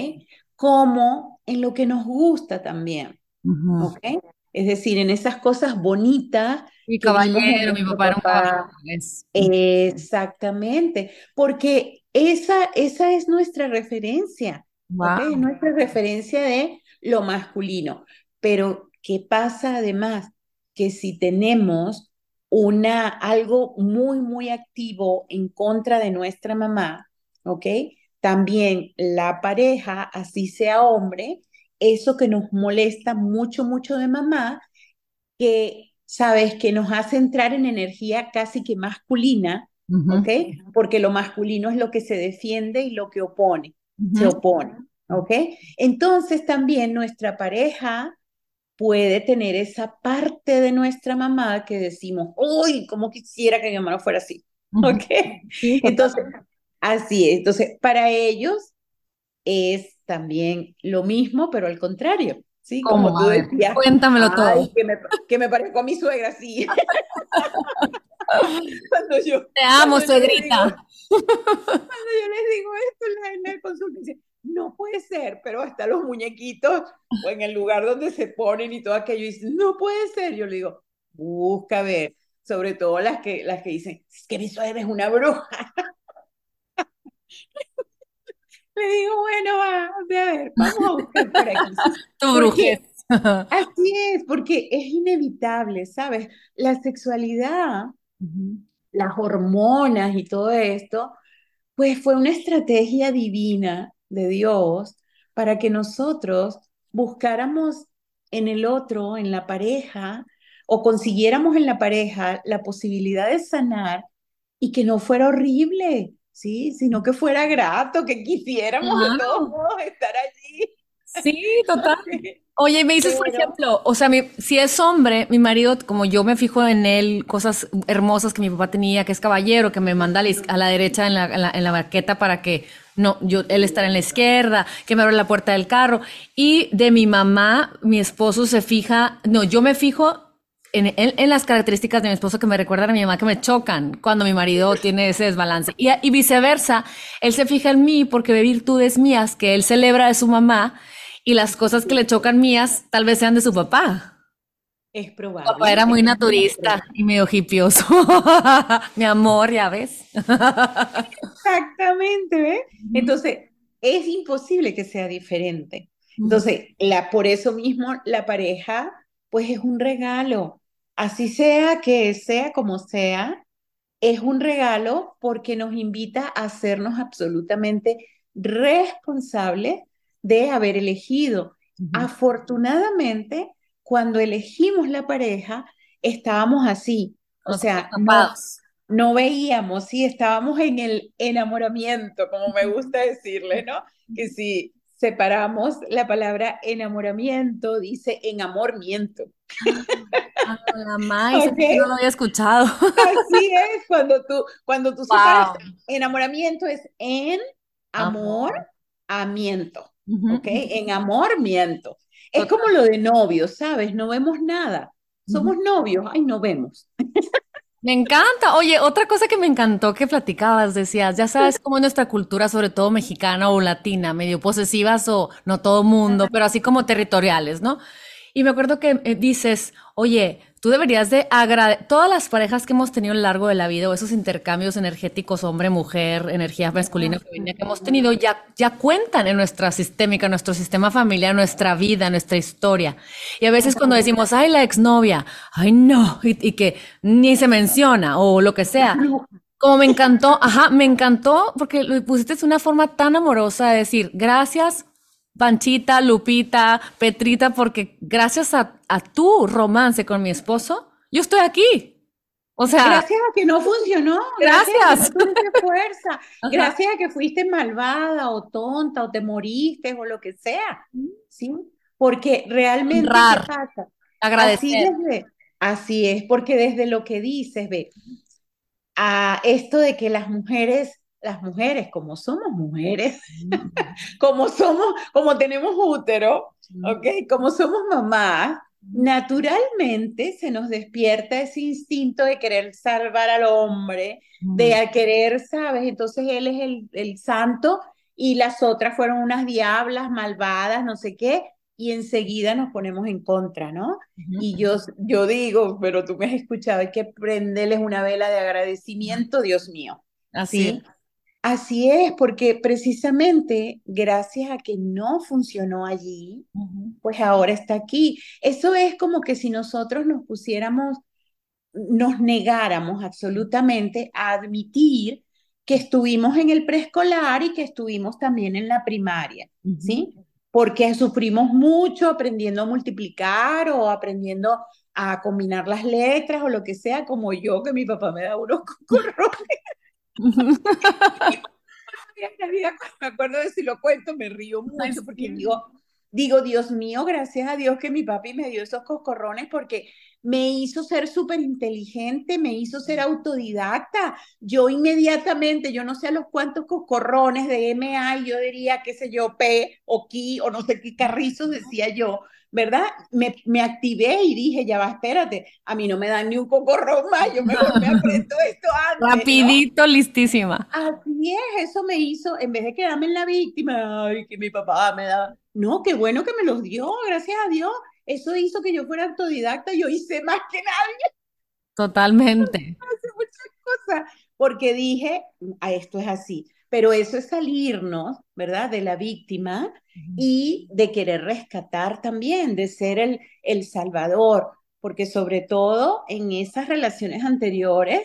Como en lo que nos gusta también, ujú. ¿ok? Es decir, en esas cosas bonitas Sí, que vimos en caballero, mi nuestro papá era un caballero. papá. Es, Exactamente, porque esa, esa es nuestra referencia, ¿ok? Es wow. nuestra referencia de lo masculino. Pero, ¿qué pasa además? Que si tenemos una, algo muy, muy activo en contra de nuestra mamá, ¿ok? También la pareja, así sea hombre, eso que nos molesta mucho, mucho de mamá, que, sabes, que nos hace entrar en energía casi que masculina, ¿ok? Ujú, Porque lo masculino es lo que se defiende y lo que opone, se ujú. opone, ¿ok? Entonces también nuestra pareja puede tener esa parte de nuestra mamá que decimos, uy, cómo quisiera que mi mamá no fuera así, Ujú. ¿ok? Sí, Entonces, totalmente. así es. Entonces, para ellos es también lo mismo, pero al contrario, ¿sí? Como ¿Cómo? tú A ver, decías, cuéntamelo ay, todo. que me, que me parezco a mi suegra, sí. Cuando yo, Te amo, cuando yo les digo, suegrita. cuando yo les digo esto en la, en la consulta, dicen, no puede ser, pero hasta los muñequitos o en el lugar donde se ponen y todo aquello, dicen, no puede ser. Yo le digo, busca ver, sobre todo las que, las que dicen, es que mi suegra es una bruja. Le digo, bueno, va, a ver, vamos a buscar por aquí. Tu brujez. Porque así es, porque es inevitable, ¿sabes? La sexualidad, Ujú, las hormonas y todo esto, pues fue una estrategia divina de Dios para que nosotros buscáramos en el otro, en la pareja, o consiguiéramos en la pareja la posibilidad de sanar y que no fuera horrible, ¿sí? Sino que fuera grato, que quisiéramos de todos Claro. modos estar allí. Sí, total. Ok. Oye, me dices, por Pero, ejemplo, o sea, mi- si es hombre, mi marido, como yo me fijo en él, cosas hermosas que mi papá tenía, que es caballero, que me manda a la, iz- a la derecha en la, en la, en la banqueta para que no, yo, él estar en la izquierda, que me abre la puerta del carro. Y de mi mamá, mi esposo se fija, no, yo me fijo en, en, en las características de mi esposo que me recuerdan a mi mamá, que me chocan cuando mi marido tiene ese desbalance. Y, y viceversa, él se fija en mí porque ve virtudes mías que él celebra de su mamá y las cosas que le chocan mías tal vez sean de su papá. es Papá probable, era muy es muy naturista probable. y medio hipioso. Mi amor, ya ves. Exactamente, ¿ves? Entonces, es imposible que sea diferente. Entonces, la, por eso mismo la pareja, pues es un regalo. Así sea que sea como sea, es un regalo porque nos invita a hacernos absolutamente responsables de haber elegido. Afortunadamente, cuando elegimos la pareja, estábamos así. Con O los ojos sea, no, tapados. no veíamos, sí, estábamos en el enamoramiento, como me gusta decirle, ¿no? Que si separamos la palabra enamoramiento, dice enamoramiento, Ah, la maíz, ¿ok? ese sí no lo había escuchado. Así es, cuando tú, cuando tú separas, Wow. enamoramiento es en amor, Amor. amiento, Ujú, ¿ok? En amor, miento. Es como total. lo de novios, ¿sabes? No vemos nada. Ujú. Somos novios, ay, no vemos. Me encanta. Oye, otra cosa que me encantó que platicabas, decías, ya sabes cómo es nuestra cultura, sobre todo mexicana o latina, medio posesivas o no todo mundo, pero así como territoriales, ¿no? Y me acuerdo que eh, dices, oye, tú deberías de agradecer, todas las parejas que hemos tenido a lo largo de la vida o esos intercambios energéticos hombre-mujer, energía masculina y femenina que hemos tenido, ya, ya cuentan en nuestra sistémica, en nuestro sistema familiar, nuestra vida, nuestra historia. Y a veces cuando decimos, ay, la exnovia, ay, no, y, y que ni se menciona o lo que Es sea. bruja. Como me encantó, ajá, me encantó porque lo pusiste de una forma tan amorosa de decir, gracias, Panchita, Lupita, Petrita, porque gracias a, a tu romance con mi esposo, yo estoy aquí. O sea, Gracias a que no funcionó, gracias a que no gracias. tuviste fuerza, Ajá. gracias a que fuiste malvada o tonta o te moriste o lo que sea, ¿sí? Porque realmente, ¿qué Honrar, pasa? Así agradecer. desde, así es, porque desde lo que dices, ve, a esto de que las mujeres, las mujeres, como somos mujeres, como somos, como tenemos útero, ¿ok? Como somos mamás, naturalmente se nos despierta ese instinto de querer salvar al hombre, de querer, ¿sabes? Entonces él es el, el santo y las otras fueron unas diablas malvadas, no sé qué, y enseguida nos ponemos en contra, ¿no? Y yo, yo digo, pero tú me has escuchado, hay que prenderles una vela de agradecimiento, Dios mío, Así es. ¿sí? Así es, porque precisamente gracias a que no funcionó allí, pues ahora está aquí. Eso es como que si nosotros nos pusiéramos, nos negáramos absolutamente a admitir que estuvimos en el preescolar y que estuvimos también en la primaria, ¿sí? Porque sufrimos mucho aprendiendo a multiplicar o aprendiendo a combinar las letras o lo que sea, como yo, que mi papá me da unos cocorrones. En la vida, cuando me acuerdo de si lo cuento, me río Ay, mucho porque sí. digo, digo, Dios mío, gracias a Dios que mi papi me dio esos coscorrones porque me hizo ser súper inteligente, me hizo ser autodidacta. Yo inmediatamente, yo no sé a los cuantos coscorrones de M A, y yo diría, qué sé yo, P o Q o no sé qué carrizos decía yo, ¿verdad? Me, me activé y dije, ya va, espérate, a mí no me dan ni un cocorrón más, yo mejor me aprendo esto antes, ¿no? Rapidito, listísima. Así es, eso me hizo, en vez de quedarme en la víctima, ay, que mi papá me daba, no, qué bueno que me los dio, gracias a Dios, eso hizo que yo fuera autodidacta, yo hice más que nadie, Totalmente. hice muchas cosas, porque dije, a esto es así, pero eso es salirnos, ¿verdad?, de la víctima y de querer rescatar también, de ser el, el salvador, porque sobre todo en esas relaciones anteriores,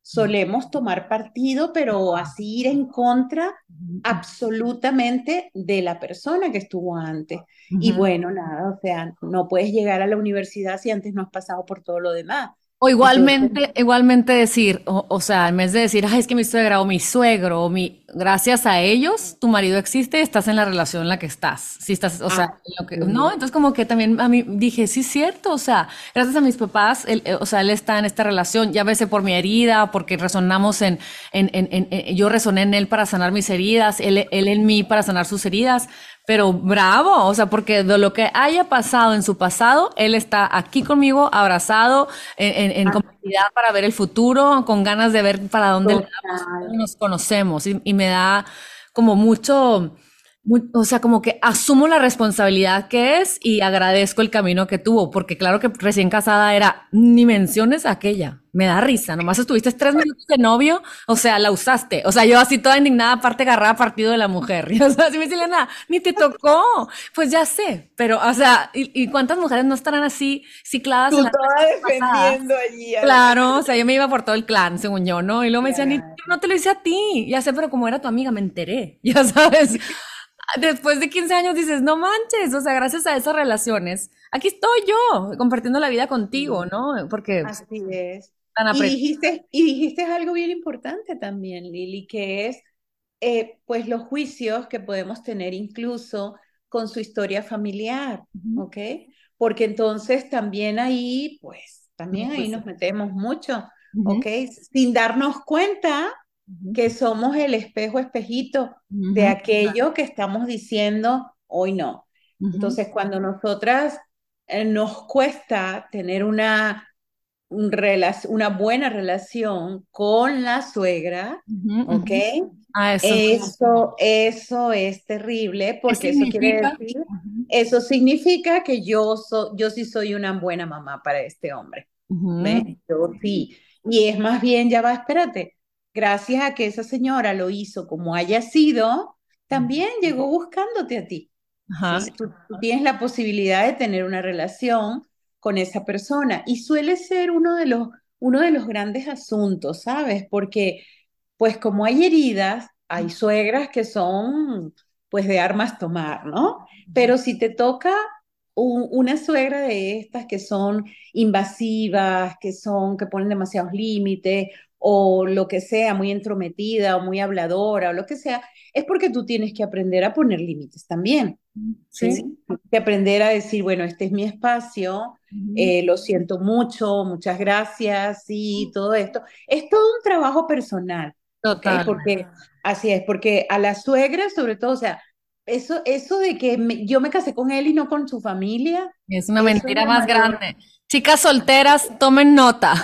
solemos tomar partido, pero así ir en contra Ujú, absolutamente de la persona que estuvo antes. Y ujú. bueno, nada, o sea, no puedes llegar a la universidad si antes no has pasado por todo lo demás. O Entonces, igualmente, igualmente decir, o, o sea, en vez de decir, ay, es que mi suegra o mi suegro o mi, gracias a ellos, tu marido existe, estás en la relación en la que estás. Si estás, o sea, en lo que, así no, es. entonces como que también a mí dije, sí es cierto, o sea, gracias a mis papás, él, eh, o sea, él está en esta relación, ya veces por mi herida, porque resonamos en, en, en, en- en- yo resoné en él para sanar mis heridas, él, él en mí para sanar sus heridas. Pero bravo, o sea, porque de lo que haya pasado en su pasado, él está aquí conmigo, abrazado, en, en, en Así, complicidad para ver el futuro, con ganas de ver para dónde le damos, total. cómo nos conocemos. Y, y me da como mucho, mu- o sea, como que asumo la responsabilidad que es y agradezco el camino que tuvo, porque claro que recién casada era, ni menciones a aquella, me da risa, nomás estuviste tres minutos de novio, o sea, la usaste, o sea, yo así toda indignada, aparte agarrada partido de la mujer, y, o sea, si me decía nada, ni te tocó, pues ya sé, pero, o sea, ¿y, y cuántas mujeres no estarán así cicladas en Tú las toda pasadas? defendiendo allí a la... Claro, o sea, yo me iba por todo el clan, según yo, ¿no? Y luego me decían, "Ni- yo Claro. no te lo hice a ti, ya sé, pero como era tu amiga, me enteré, ya sabes. Después de quince años dices, no manches, o sea, gracias a esas relaciones, aquí estoy yo, compartiendo la vida contigo, ¿no? Porque pues, Así es. tan Y apretado. dijiste, y dijiste algo bien importante también, Lili, que es eh, pues los juicios que podemos tener incluso con su historia familiar, ¿ok? Porque entonces también ahí, pues también ahí nos metemos mucho, ¿ok? Sin darnos cuenta que somos el espejo, espejito de aquello que estamos diciendo hoy no. Entonces, cuando nosotras eh, nos cuesta tener una un rela- una buena relación con la suegra, ¿ok? Ah, eso. Eso, eso es terrible ¿Qué porque eso quiere significa? decir, eso significa que yo, so- yo sí soy una buena mamá para este hombre, ¿ves? Ujú, Yo sí. Y es más bien, ya va, espérate, gracias a que esa señora lo hizo como haya sido, también llegó buscándote a ti. ajá. ¿Sí? Tú, tú tienes la posibilidad de tener una relación con esa persona y suele ser uno de los, uno de los grandes asuntos, ¿sabes? Porque pues como hay heridas, hay suegras que son pues de armas tomar, ¿no? Pero si te toca un- una suegra de estas que son invasivas, que son, que ponen demasiados límites o lo que sea, muy entrometida o muy habladora o lo que sea, es porque tú tienes que aprender a poner límites también. Sí. ¿Sí? Que aprender a decir, bueno, este es mi espacio, Ujú. eh, lo siento mucho, muchas gracias, y todo esto. Es todo un trabajo personal, ¿ok? Total. Porque así es, porque a la suegra, sobre todo, o sea, eso, eso de que me- yo me casé con él y no con su familia, Es una eso es mentira la más mayor. grande. Chicas solteras, tomen nota.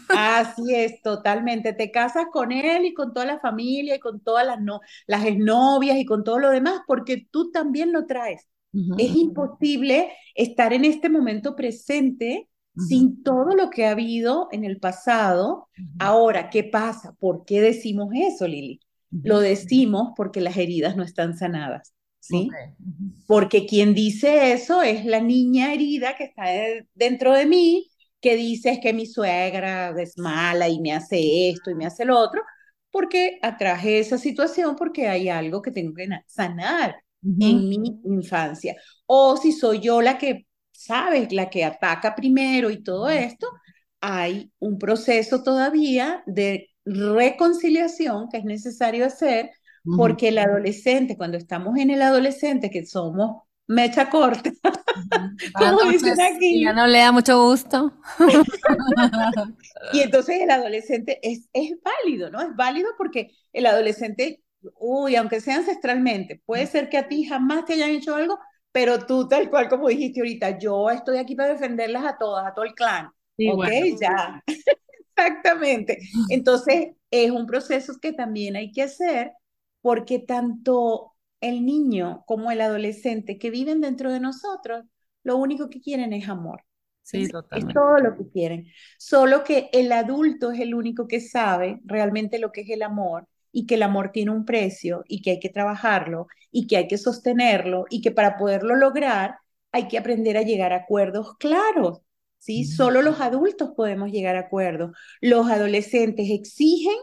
Así es, totalmente. Te casas con él y con toda la familia y con todas las, no, las exnovias y con todo lo demás, porque tú también lo traes. Es Ujú, imposible estar en este momento presente ujú, sin todo lo que ha habido en el pasado. ujú, Ahora, ¿qué pasa? ¿Por qué decimos eso, Lili? Lo ujú. decimos porque las heridas no están sanadas, Ok. ¿sí? Ujú, Porque quien dice eso es la niña herida que está de- dentro de mí, que dice es que mi suegra es mala y me hace esto y me hace lo otro, porque atraje esa situación porque hay algo que tengo que na- sanar ujú, en mi infancia. O si soy yo la que, sabes, la que ataca primero y todo esto, hay un proceso todavía de reconciliación que es necesario hacer ujú, porque el adolescente, cuando estamos en el adolescente, que somos mecha corta, ujú. Buenas como dicen noches. Y ya aquí, no lea mucho gusto. y entonces el adolescente es, es válido, ¿no? Es válido porque el adolescente, uy, aunque sea ancestralmente, puede ser que a ti jamás te hayan hecho algo, pero tú, tal cual como dijiste ahorita, yo estoy aquí para defenderlas a todas, a todo el clan, Sí, ¿ok? bueno. Ya, exactamente. Entonces, es un proceso que también hay que hacer porque tanto el niño como el adolescente que viven dentro de nosotros, lo único que quieren es amor. Sí, Es, es totalmente. todo lo que quieren. Solo que el adulto es el único que sabe realmente lo que es el amor y que el amor tiene un precio y que hay que trabajarlo y que hay que sostenerlo y que para poderlo lograr hay que aprender a llegar a acuerdos claros. ¿sí? Solo los adultos podemos llegar a acuerdos. Los adolescentes exigen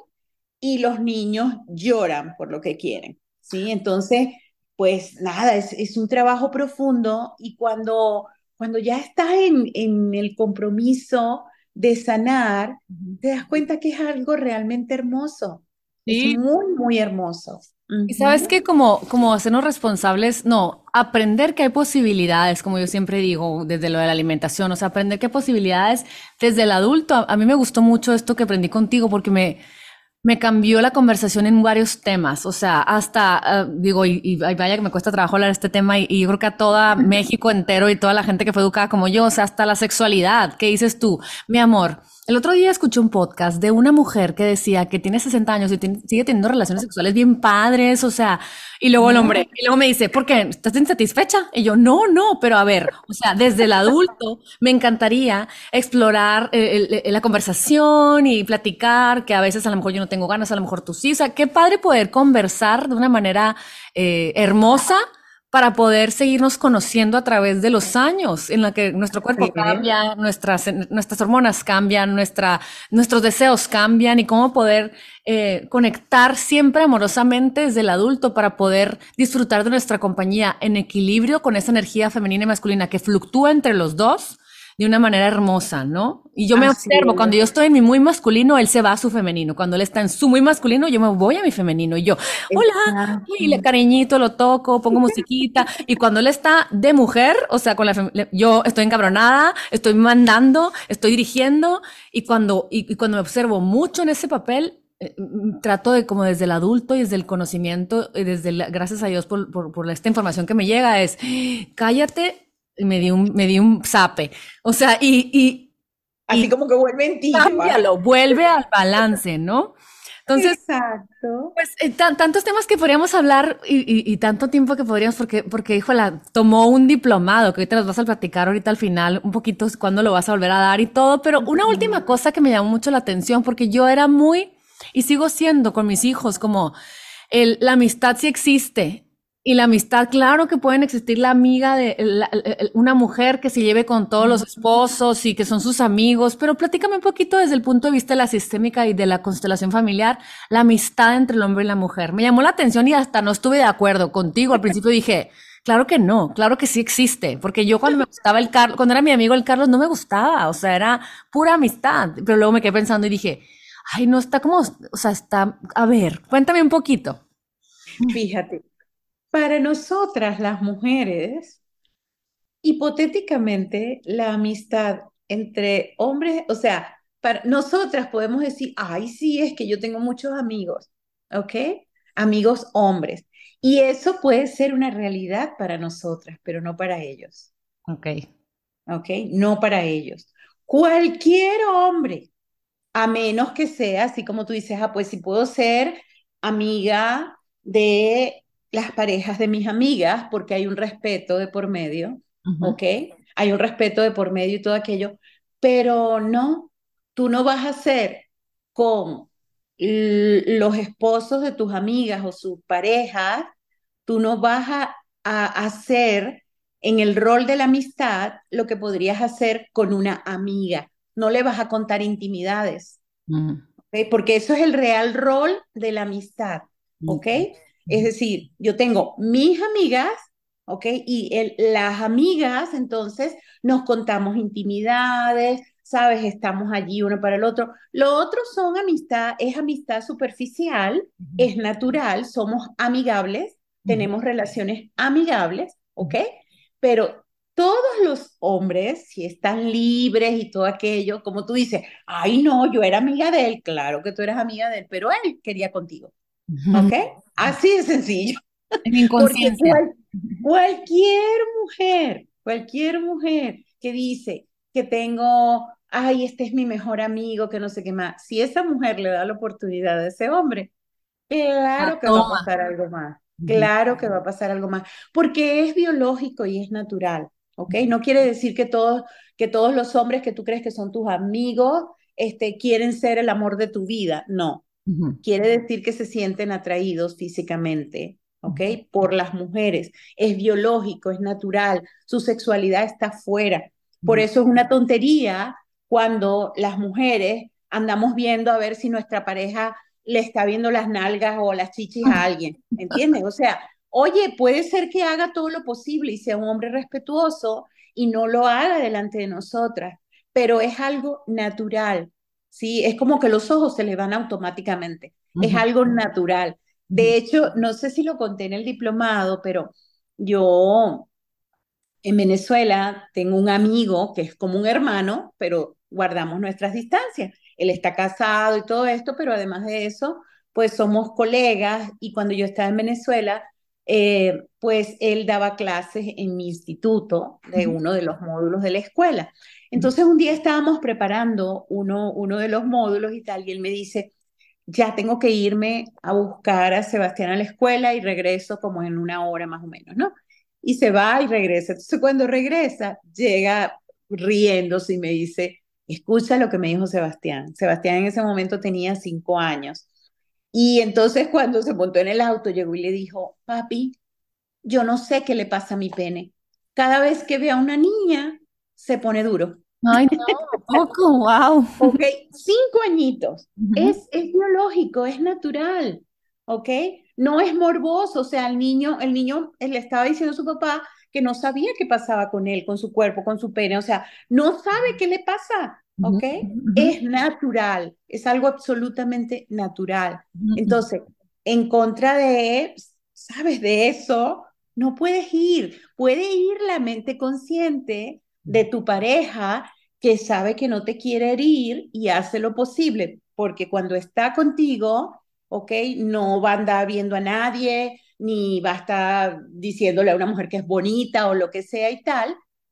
y los niños lloran por lo que quieren, ¿sí? Entonces, pues nada, es, es un trabajo profundo y cuando, cuando ya estás en, en el compromiso de sanar, Ujú. te das cuenta que es algo realmente hermoso, es Sí. muy, muy hermoso. Y sabes Ujú. que como, como hacernos responsables, no, aprender que hay posibilidades, como yo siempre digo, desde lo de la alimentación, o sea, aprender que hay posibilidades desde el adulto. A, a mí me gustó mucho esto que aprendí contigo porque me, me cambió la conversación en varios temas, o sea, hasta, ah, digo, y, y ay, vaya que me cuesta trabajo hablar de este tema, y, y yo creo que a toda México entero y toda la gente que fue educada como yo, o sea, hasta la sexualidad, ¿qué dices tú? Mi amor, el otro día escuché un podcast de una mujer que decía que tiene sesenta años y tiene- sigue teniendo relaciones sexuales bien padres, o sea, y luego el Ah, hombre, y luego me dice, ¿por qué? ¿Estás insatisfecha? Y yo, no, no, pero a ver, o sea, desde el adulto me encantaría explorar eh, el- el- la conversación y platicar, que a veces a lo mejor yo no tengo ganas, a lo mejor tú sí. O sea, qué padre poder conversar de una manera eh, hermosa para poder seguirnos conociendo a través de los años, en la que nuestro cuerpo sí, cambia, nuestras, nuestras hormonas cambian, nuestra, nuestros deseos cambian, y cómo poder eh, conectar siempre amorosamente desde el adulto para poder disfrutar de nuestra compañía en equilibrio con esa energía femenina y masculina que fluctúa entre los dos de una manera hermosa, ¿no? Y yo me así observo, cuando yo es. estoy en mi muy masculino, él se va a su femenino. Cuando él está en su muy masculino, yo me voy a mi femenino. Y yo, hola, y le Exacto. cariñito, lo toco, pongo musiquita. Y cuando él está de mujer, o sea, con la fem- le- yo estoy encabronada, estoy mandando, estoy dirigiendo. Y cuando, y, y cuando me observo mucho en ese papel, eh, mm, trato de, como desde el adulto y desde el conocimiento, y desde la- gracias a Dios por, por, por esta información que me llega, es cállate, y me di un, me di un zape. O sea, y, y, Así y como que vuelve en ti, ya va. cámbialo, vuelve al balance, ¿no? Entonces, Exacto. pues eh, tan- tantos temas que podríamos hablar, y, y- y tanto tiempo que podríamos, porque, porque, híjola, tomó un diplomado que ahorita nos vas a platicar ahorita al final, un poquito cuándo lo vas a volver a dar y todo, pero una última cosa que me llamó mucho la atención, porque yo era muy, y sigo siendo con mis hijos, como el, la amistad sí existe. Y la amistad, claro que pueden existir la amiga de la- el- una mujer que se lleve con todos los esposos y que son sus amigos, pero platícame un poquito desde el punto de vista de la sistémica y de la constelación familiar, la amistad entre el hombre y la mujer. Me llamó la atención y hasta no estuve de acuerdo contigo. Al principio dije, claro que no, claro que sí existe, porque yo cuando me gustaba el Carlos, cuando era mi amigo el Carlos, no me gustaba, o sea, era pura amistad, pero luego me quedé pensando y dije, ay, no está como, o sea, está, a ver, cuéntame un poquito. Fíjate, para nosotras las mujeres, hipotéticamente, la amistad entre hombres, o sea, para nosotras podemos decir, ay, sí, es que yo tengo muchos amigos, ¿ok? Amigos hombres. Y eso puede ser una realidad para nosotras, pero no para ellos, Ok. ¿ok? No para ellos. Cualquier hombre, a menos que sea, así como tú dices, ah, pues si puedo ser amiga de las parejas de mis amigas, porque hay un respeto de por medio, Ujú, ¿ok? Hay un respeto de por medio y todo aquello, pero no, tú no vas a ser con l- los esposos de tus amigas o sus parejas, tú no vas a, a hacer en el rol de la amistad lo que podrías hacer con una amiga. No le vas a contar intimidades, ujú, ¿ok? Porque eso es el real rol de la amistad, ¿ok? ok, Es ujú, decir, yo tengo mis amigas, ¿ok? Y el- las amigas, entonces, nos contamos intimidades, ¿sabes? Estamos allí uno para el otro. Lo otro son amistad, es amistad superficial, es natural, somos amigables, ujú, tenemos relaciones amigables, ¿ok? ujú, Pero todos los hombres, si están libres y todo aquello, como tú dices, ay, no, yo era amiga de él, claro que tú eras amiga de él, pero él quería contigo, ujú. ¿ok? Así de sencillo, En mi porque inconsciencia. cual- cualquier mujer, cualquier mujer que dice que tengo, ay, este es mi mejor amigo, que no sé qué más, si esa mujer le da la oportunidad a ese hombre, Ah, claro que va a toma. pasar algo más, Ujú, claro que va a pasar algo más, porque es biológico y es natural, ¿ok? No quiere decir que todos, que todos los hombres que tú crees que son tus amigos, este, quieren ser el amor de tu vida, no. ujú, Quiere decir que se sienten atraídos físicamente, ¿ok? ujú, Por las mujeres. Es biológico, es natural, su sexualidad está fuera. Por ujú. eso es una tontería cuando las mujeres andamos viendo a ver si nuestra pareja le está viendo las nalgas o las chichis a alguien, ¿entiendes? O sea, oye, puede ser que haga todo lo posible y sea un hombre respetuoso y no lo haga delante de nosotras, pero es algo natural, ¿sí? Es como que los ojos se le van automáticamente, es Ujú, algo natural. ujú, De hecho, no sé si lo conté en el diplomado, pero yo en Venezuela tengo un amigo que es como un hermano, pero guardamos nuestras distancias. Él está casado y todo esto, pero además de eso, pues somos colegas y cuando yo estaba en Venezuela, eh, pues él daba clases en mi instituto de ujú, uno de los módulos de la escuela. ujú. Entonces un día estábamos preparando uno, uno de los módulos y tal, y él me dice, ya tengo que irme a buscar a Sebastián a la escuela y regreso como en una hora más o menos, ¿no? Y se va y regresa. Entonces cuando regresa, llega riéndose y me dice, escucha lo que me dijo Sebastián. Sebastián en ese momento tenía cinco años. Y entonces cuando se montó en el auto, llegó y le dijo, papi, yo no sé qué le pasa a mi pene. Cada vez que ve a una niña, se pone duro. Ay, no, poco, wow. ¿Ok? Cinco añitos. Es, es biológico, es natural, ¿ok? No es morboso, o sea, el niño, el niño él le estaba diciendo a su papá que no sabía qué pasaba con él, con su cuerpo, con su pene, o sea, no sabe qué le pasa, Ujú, ¿ok? ujú, Es natural, es algo absolutamente natural. ujú, ujú, Entonces, en contra de, ¿sabes? De eso, no puedes ir. Puede ir la mente consciente de tu pareja que sabe que no te quiere herir y hace lo posible, porque cuando está contigo, ¿ok? No va a andar viendo a nadie, ni va a estar diciéndole a una mujer que es bonita o lo que sea y tal,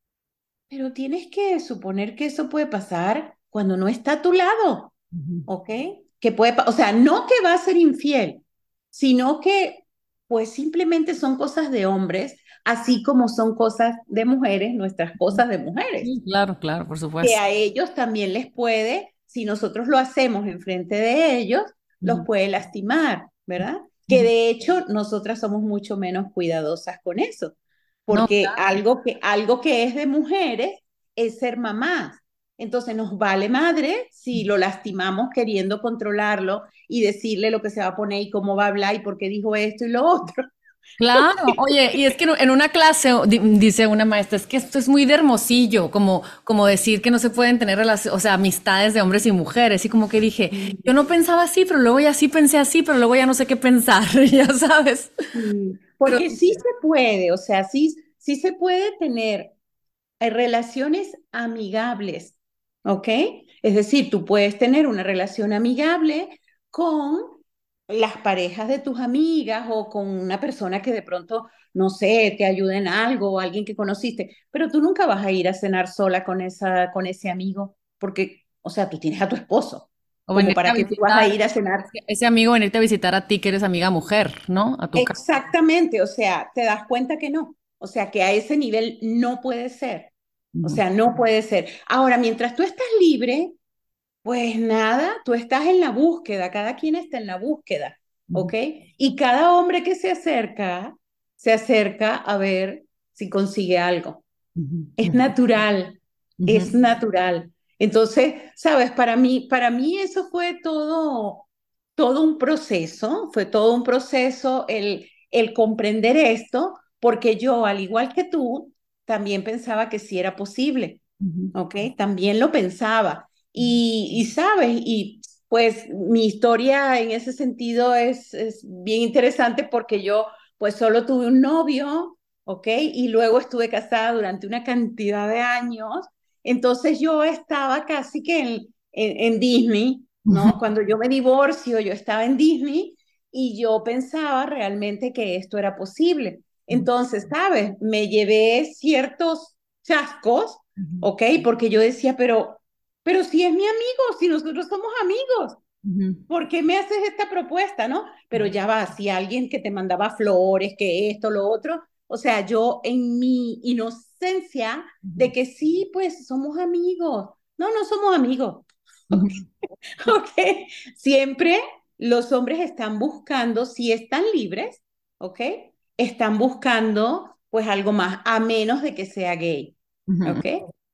pero tienes que suponer que eso puede pasar cuando no está a tu lado, ujú. ¿ok? Que puede, o sea, no que va a ser infiel, sino que pues simplemente son cosas de hombres, así como son cosas de mujeres, nuestras cosas de mujeres Sí, claro, claro, por que supuesto. a ellos también les puede, si nosotros lo hacemos enfrente de ellos, los Ujú, puede lastimar, ¿verdad? Que ujú. de hecho nosotras somos mucho menos cuidadosas con eso, No, porque algo que, algo que es de mujeres es ser mamás. Entonces nos vale madre si lo lastimamos queriendo controlarlo y decirle lo que se va a poner y cómo va a hablar y por qué dijo esto y lo otro. claro, oye, y es que en una clase di- dice una maestra, es que esto es muy de hermosillo, como, como decir que no se pueden tener relaciones, o sea, amistades de hombres y mujeres, y como que dije, yo no pensaba así, pero luego ya sí pensé así, pero luego ya no sé qué pensar, ya sabes. Sí, Pero porque sí se puede, o sea, sí, sí se puede tener eh, relaciones amigables, ¿ok? Es decir, tú puedes tener una relación amigable con las parejas de tus amigas o con una persona que de pronto, no sé, te ayude en algo o alguien que conociste, pero tú nunca vas a ir a cenar sola con esa, con ese amigo, porque, o sea, tú tienes a tu esposo, o como venirte para a que tú vas a visitar, ir a cenar. ese ese amigo venirte a visitar a ti que eres amiga mujer, ¿no? A tu casa. Exactamente, o sea, te das cuenta que no, o sea, que a ese nivel no puede ser, o Ujú, sea, no puede ser. Ahora, mientras tú estás libre, pues nada, tú estás en la búsqueda, cada quien está en la búsqueda, ujú, ¿ok? Y cada hombre que se acerca, se acerca a ver si consigue algo. ujú, Es ujú, natural, ujú, es natural. Entonces, sabes, para mí, para mí eso fue todo, todo un proceso, fue todo un proceso el, el comprender esto, porque yo, al igual que tú, también pensaba que sí era posible, ujú, ¿ok? También lo pensaba. Y, y sabes, y pues mi historia en ese sentido es, es bien interesante porque yo pues solo tuve un novio, ¿ok? Y luego estuve casada durante una cantidad de años. Entonces yo estaba casi que en, en, en Disney, ¿no? ujú, Cuando yo me divorcio, yo estaba en Disney y yo pensaba realmente que esto era posible. Entonces, ¿sabes? Me llevé ciertos chascos, ujú, ¿ok? Porque yo decía, pero, pero si es mi amigo, si nosotros somos amigos, ujú, ¿por qué me haces esta propuesta, no? Pero ujú, ya va, si alguien que te mandaba flores, que esto, lo otro, o sea, yo en mi inocencia ujú, de que sí, pues somos amigos. No, no somos amigos, ujú, ¿ok? Siempre los hombres están buscando, si están libres, ¿ok? Están buscando pues algo más, a menos de que sea gay, ujú. ¿ok?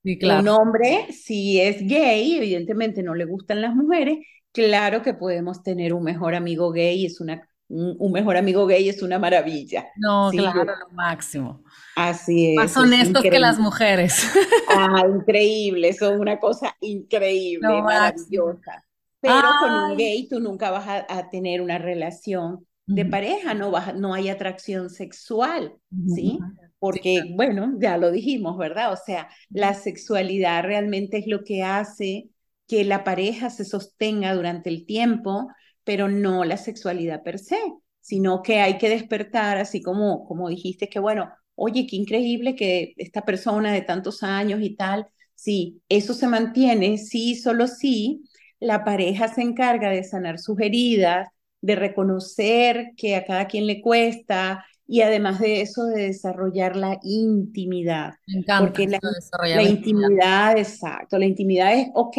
Sí, Un claro. hombre, si es gay, evidentemente no le gustan las mujeres, claro que podemos tener un mejor amigo gay, es una, un, un mejor amigo gay es una maravilla. No, Sí, yo, claro, lo máximo. así Más es, es honestos que las increíble. mujeres. Ah, increíble, son una cosa Lo increíble, máximo. maravillosa. Pero con un Ay. gay tú nunca vas a, a tener una relación de Ujú, pareja, no vas, a- no hay atracción sexual, ujú, ¿sí? ujú. Sí, Porque, bueno, ya lo dijimos, ¿verdad? O sea, claro. la sexualidad realmente es lo que hace que la pareja se sostenga durante el tiempo, pero no la sexualidad per se, sino que hay que despertar, así como, como dijiste, que bueno, oye, qué increíble que esta persona de tantos años y tal, sí, eso se mantiene, sí, solo sí, la pareja se encarga de sanar sus heridas, de reconocer que a cada quien le cuesta y además de eso de desarrollar la intimidad, Me encanta porque la, esto de desarrollar la la intimidad. intimidad, exacto, la intimidad es, ok,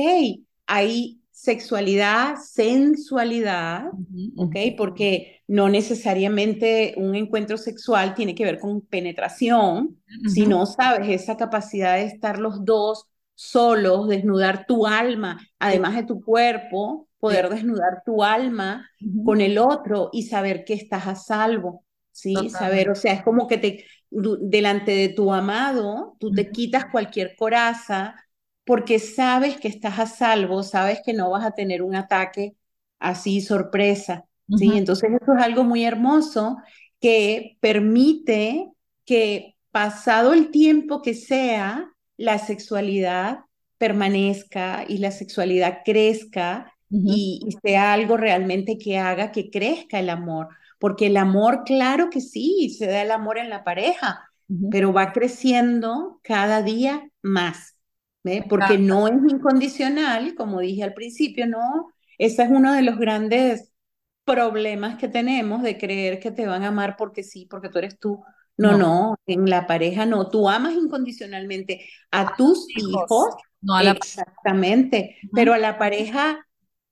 hay sexualidad, sensualidad, Ujú, ¿ok? ujú. Porque no necesariamente un encuentro sexual tiene que ver con penetración, Ujú. sino, sabes, esa capacidad de estar los dos solos, desnudar tu alma, Sí, además de tu cuerpo, sí. poder desnudar tu alma Ujú. con el otro y saber que estás a salvo, ¿sí? Saber, o Totalmente. sea, es como que te, du- delante de tu amado, tú te Ujú. quitas cualquier coraza porque sabes que estás a salvo, sabes que no vas a tener un ataque así sorpresa, ¿sí? Ujú. Entonces eso es algo muy hermoso que permite que pasado el tiempo que sea, la sexualidad permanezca y la sexualidad crezca Ujú. y, y sea algo realmente que haga que crezca el amor. Porque el amor, claro que sí, se da el amor en la pareja, Ujú. pero va creciendo cada día más, ¿ve? Me Porque encanta. no es incondicional, como dije al principio, no. Ese es uno de los grandes problemas que tenemos de creer que te van a amar porque sí, porque tú eres tú. No, No, no, en la pareja no. Tú amas incondicionalmente a tus hijos, hijos, no a la exactamente, pero pareja. a la pareja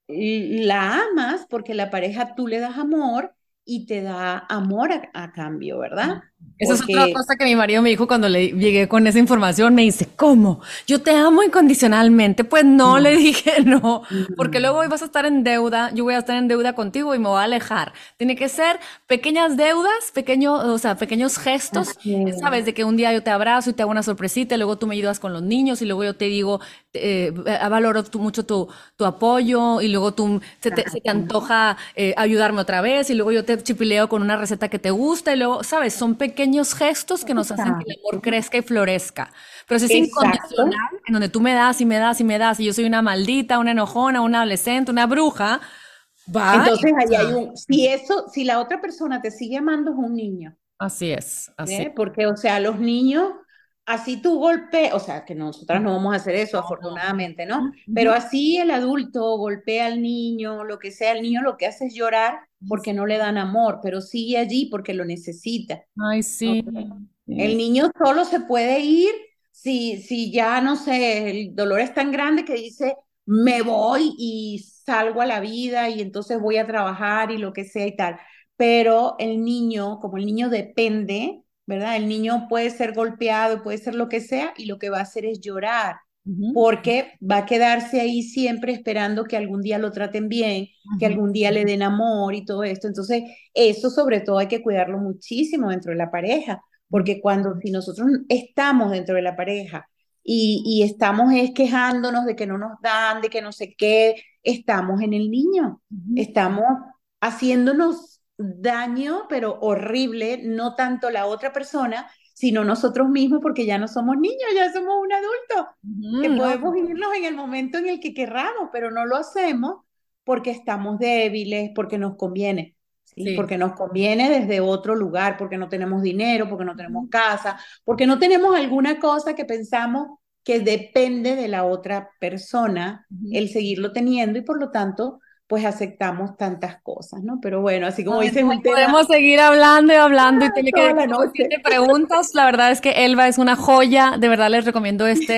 la amas porque la pareja tú le das amor y te da amor a, a cambio, ¿verdad? No. Esa es otra Porque cosa que mi marido me dijo cuando le llegué con esa información. Me dice, ¿cómo? Yo te amo incondicionalmente. Pues no, le no, dije no, porque luego hoy no, vas a estar en deuda, yo voy a estar en deuda contigo y me voy a alejar. Tiene que ser pequeñas deudas, pequeños, o sea, pequeños gestos, así sabes, es, de que un día yo te abrazo y te hago una sorpresita, y luego tú me ayudas con los niños y luego yo te digo, eh, eh, valoro tu- mucho tu, tu apoyo y luego tú se te, se te exacto, antoja eh, ayudarme otra vez y luego yo te chipileo con una receta que te gusta y luego, sabes, son pequeños gestos que nos hacen que el amor exacto, crezca y florezca. Pero si es exacto. incondicional, en donde tú me das y me das y me das y yo soy una maldita, una enojona, una adolescente, una bruja, bye. Entonces O ahí hay sea, un, si eso, si la otra persona te sigue amando es un niño. así es, así. ¿Eh? Porque, o sea, los niños, así tú golpeas, o sea, que nosotras no vamos a hacer eso, No, no. afortunadamente, ¿no? Ujú, Pero ujú. así el adulto golpea al niño, lo que sea, el niño lo que hace es llorar porque no le dan amor, pero sigue allí porque lo necesita. Ay, ¿No? sí. El Sí. niño solo se puede ir si, si ya, no sé, el dolor es tan grande que dice, me voy y salgo a la vida y entonces voy a trabajar y lo que sea y tal. Pero el niño, como el niño depende, ¿verdad? El niño puede ser golpeado, puede ser lo que sea y lo que va a hacer es llorar Ujú, porque va a quedarse ahí siempre esperando que algún día lo traten bien, que ujú. algún día le den amor y todo esto. Entonces, eso sobre todo hay que cuidarlo muchísimo dentro de la pareja porque cuando si nosotros estamos dentro de la pareja y, y estamos es quejándonos de que no nos dan, de que no sé qué, estamos en el niño, Ujú. estamos haciéndonos daño, pero horrible, no tanto la otra persona, sino nosotros mismos, porque ya no somos niños, ya somos un adulto, que Ujú, no, podemos irnos en el momento en el que querramos, pero no lo hacemos porque estamos débiles, porque nos conviene. ¿Sí? sí. Porque nos conviene desde otro lugar, porque no tenemos dinero, porque no tenemos Ujú, casa, porque no tenemos alguna cosa que pensamos que depende de la otra persona ujú. el seguirlo teniendo y por lo tanto, pues aceptamos tantas cosas, ¿no? Pero bueno, así como Ay, dices, no, un tema podemos seguir hablando y hablando y te me toda quedé la como con noche. siete preguntas. La verdad es que Elba es una joya. De verdad les recomiendo este.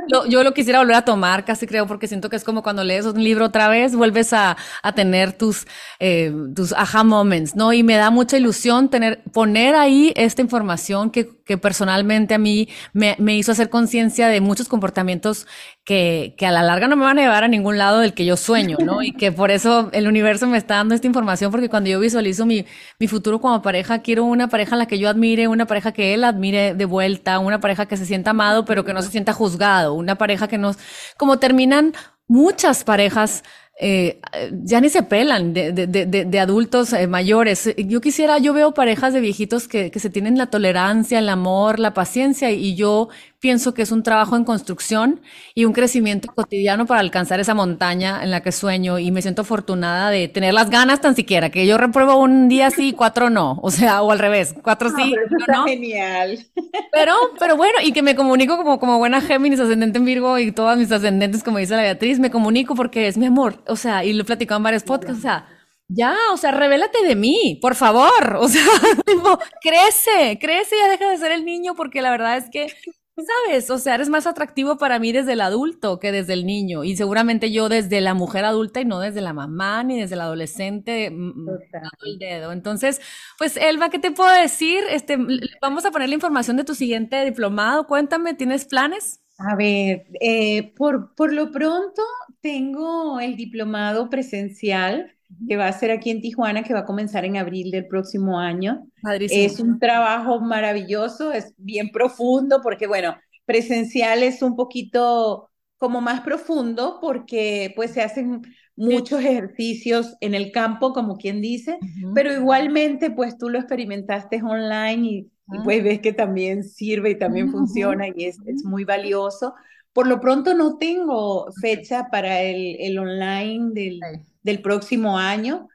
Lo- yo lo quisiera volver a tomar, casi creo, porque siento que es como cuando lees un libro otra vez, vuelves a, a tener tus, eh, tus aha moments, ¿no? Y me da mucha ilusión tener, poner ahí esta información que, que personalmente a mí me, me hizo hacer conciencia de muchos comportamientos que, que a la larga no me van a llevar a ningún lado del que yo sueño, ¿no? Y que por eso el universo me está dando esta información, porque cuando yo visualizo mi, mi futuro como pareja, quiero una pareja a la que yo admire, una pareja que él admire de vuelta, una pareja que se sienta amado, pero que no se sienta juzgado, una pareja que nos, como terminan muchas parejas, eh, ya ni se pelan de, de, de, de adultos eh, mayores. Yo quisiera, yo veo parejas de viejitos que, que se tienen la tolerancia, el amor, la paciencia, y yo pienso que es un trabajo en construcción y un crecimiento cotidiano para alcanzar esa montaña en la que sueño, y me siento afortunada de tener las ganas tan siquiera, que yo repruebo un día sí, cuatro no, o sea, o al revés, cuatro Ah, sí, pero eso uno está no. genial. Pero, pero bueno, y que me comunico como, como buena Géminis, ascendente en Virgo y todas mis ascendentes, como dice la Beatriz, me comunico porque es mi amor. O sea, y lo he platicado en varios podcasts, o sea, ya, o sea, revélate de mí, por favor. O sea, tipo, crece, crece y ya deja de ser el niño, porque la verdad es que, ¿sabes? O sea, eres más atractivo para mí desde el adulto que desde el niño. Y seguramente yo desde la mujer adulta y no desde la mamá ni desde el adolescente, mm, mm, dando Total. el dedo. Entonces, pues, Elba, ¿qué te puedo decir? Este, l- vamos a poner la información de tu siguiente diplomado. Cuéntame, ¿tienes planes? A ver, eh, por, por lo pronto tengo el diplomado presencial que va a ser aquí en Tijuana, que va a comenzar en abril del próximo año. Padrísimo. Es un trabajo maravilloso, es bien profundo, porque bueno, presencial es un poquito como más profundo porque pues se hacen Sí. muchos ejercicios en el campo, como quien dice, Ujú. pero igualmente pues tú lo experimentaste online y y Ah, pues ves que también sirve y también ujú, funciona y es, ujú. es muy valioso. Por lo pronto no tengo fecha para el, el online del, Ok. del próximo año,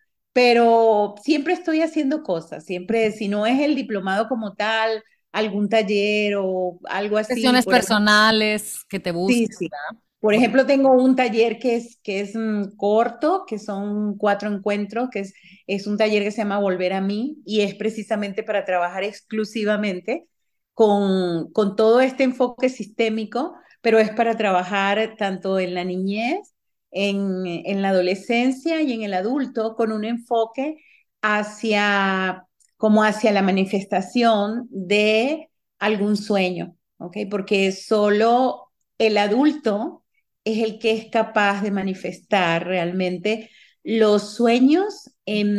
pero siempre estoy haciendo cosas, siempre, si no es el diplomado como tal, algún taller o algo así, Cuestiones por ejemplo, personales que te sí, busques, sí. ¿verdad? Por Ok. ejemplo, tengo un taller que es, que es mm, corto, que son cuatro encuentros, que es, es un taller que se llama Volver a mí y es precisamente para trabajar exclusivamente con, con todo este enfoque sistémico, pero es para trabajar tanto en la niñez, en, en la adolescencia y en el adulto, con un enfoque hacia, como hacia la manifestación de algún sueño, ¿ok? Porque solo el adulto es el que es capaz de manifestar realmente los sueños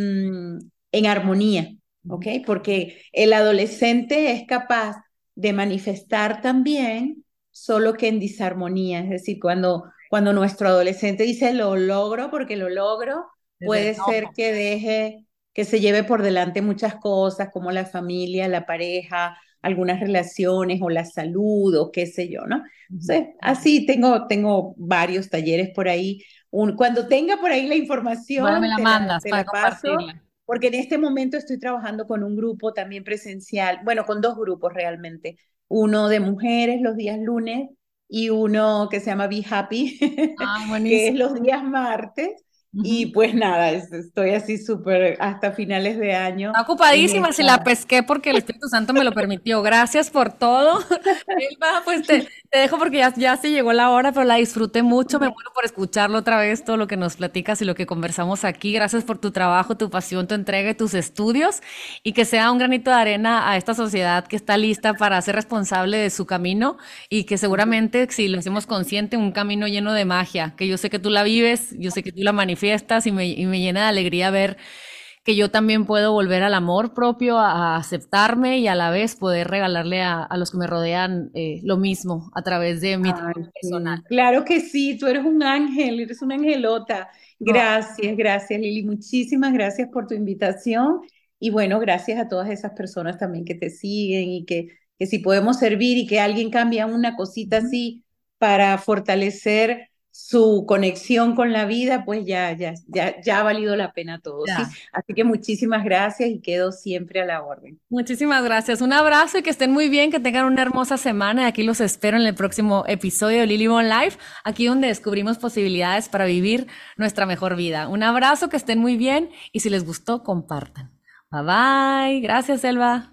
en, en armonía, ¿ok? Porque el adolescente es capaz de manifestar también, solo que en disarmonía, es decir, cuando, cuando nuestro adolescente dice lo logro porque lo logro, Desde el puede ser enojo. que deje, que se lleve por delante muchas cosas como la familia, la pareja, algunas relaciones o la salud o qué sé yo, ¿no? Ujú. Sí, así tengo, tengo varios talleres por ahí. Un, cuando tenga por ahí la Bueno, me información, la te la, mandas te para la paso, compartirla. porque en este momento estoy trabajando con un grupo también presencial, bueno, con dos grupos realmente. Uno de mujeres los días lunes y uno que se llama Be Happy, Ay, que es buenísimo. los días martes. Y Ujú. pues nada, es- estoy así súper hasta finales de año Está en ocupadísima, si la esta. pesqué porque el Espíritu Santo me lo permitió. Gracias por todo. Elba, pues te, te dejo porque ya, ya se llegó la hora, pero la disfruté mucho. Me muero por escucharlo otra vez, todo lo que nos platicas y lo que conversamos aquí. Gracias por tu trabajo, tu pasión, tu entrega y tus estudios. Y que sea un granito de arena a esta sociedad que está lista para ser responsable de su camino y que seguramente, si lo hacemos consciente, un camino lleno de magia, que yo sé que tú la vives, yo sé que tú la manifiestas y me, y me llena de alegría ver que yo también puedo volver al amor propio, a, a aceptarme y a la vez poder regalarle a, a los que me rodean eh, lo mismo a través de mi Ay, trabajo personal. sí. Claro que sí, tú eres un ángel, eres una angelota. No, Gracias, gracias Lili, muchísimas gracias por tu invitación y bueno, gracias a todas esas personas también que te siguen y que, que si podemos servir y que alguien cambie una cosita así para fortalecer su conexión con la vida, pues ya, ya, ya, ya ha valido la pena todo, ¿sí? ya. Así que muchísimas gracias y quedo siempre a la orden. Muchísimas gracias. Un abrazo y que estén muy bien, que tengan una hermosa semana. Y aquí los espero en el próximo episodio de Lily Bon Life, aquí donde descubrimos posibilidades para vivir nuestra mejor vida. Un abrazo, que estén muy bien y si les gustó, compartan. Bye bye. Gracias, Elba.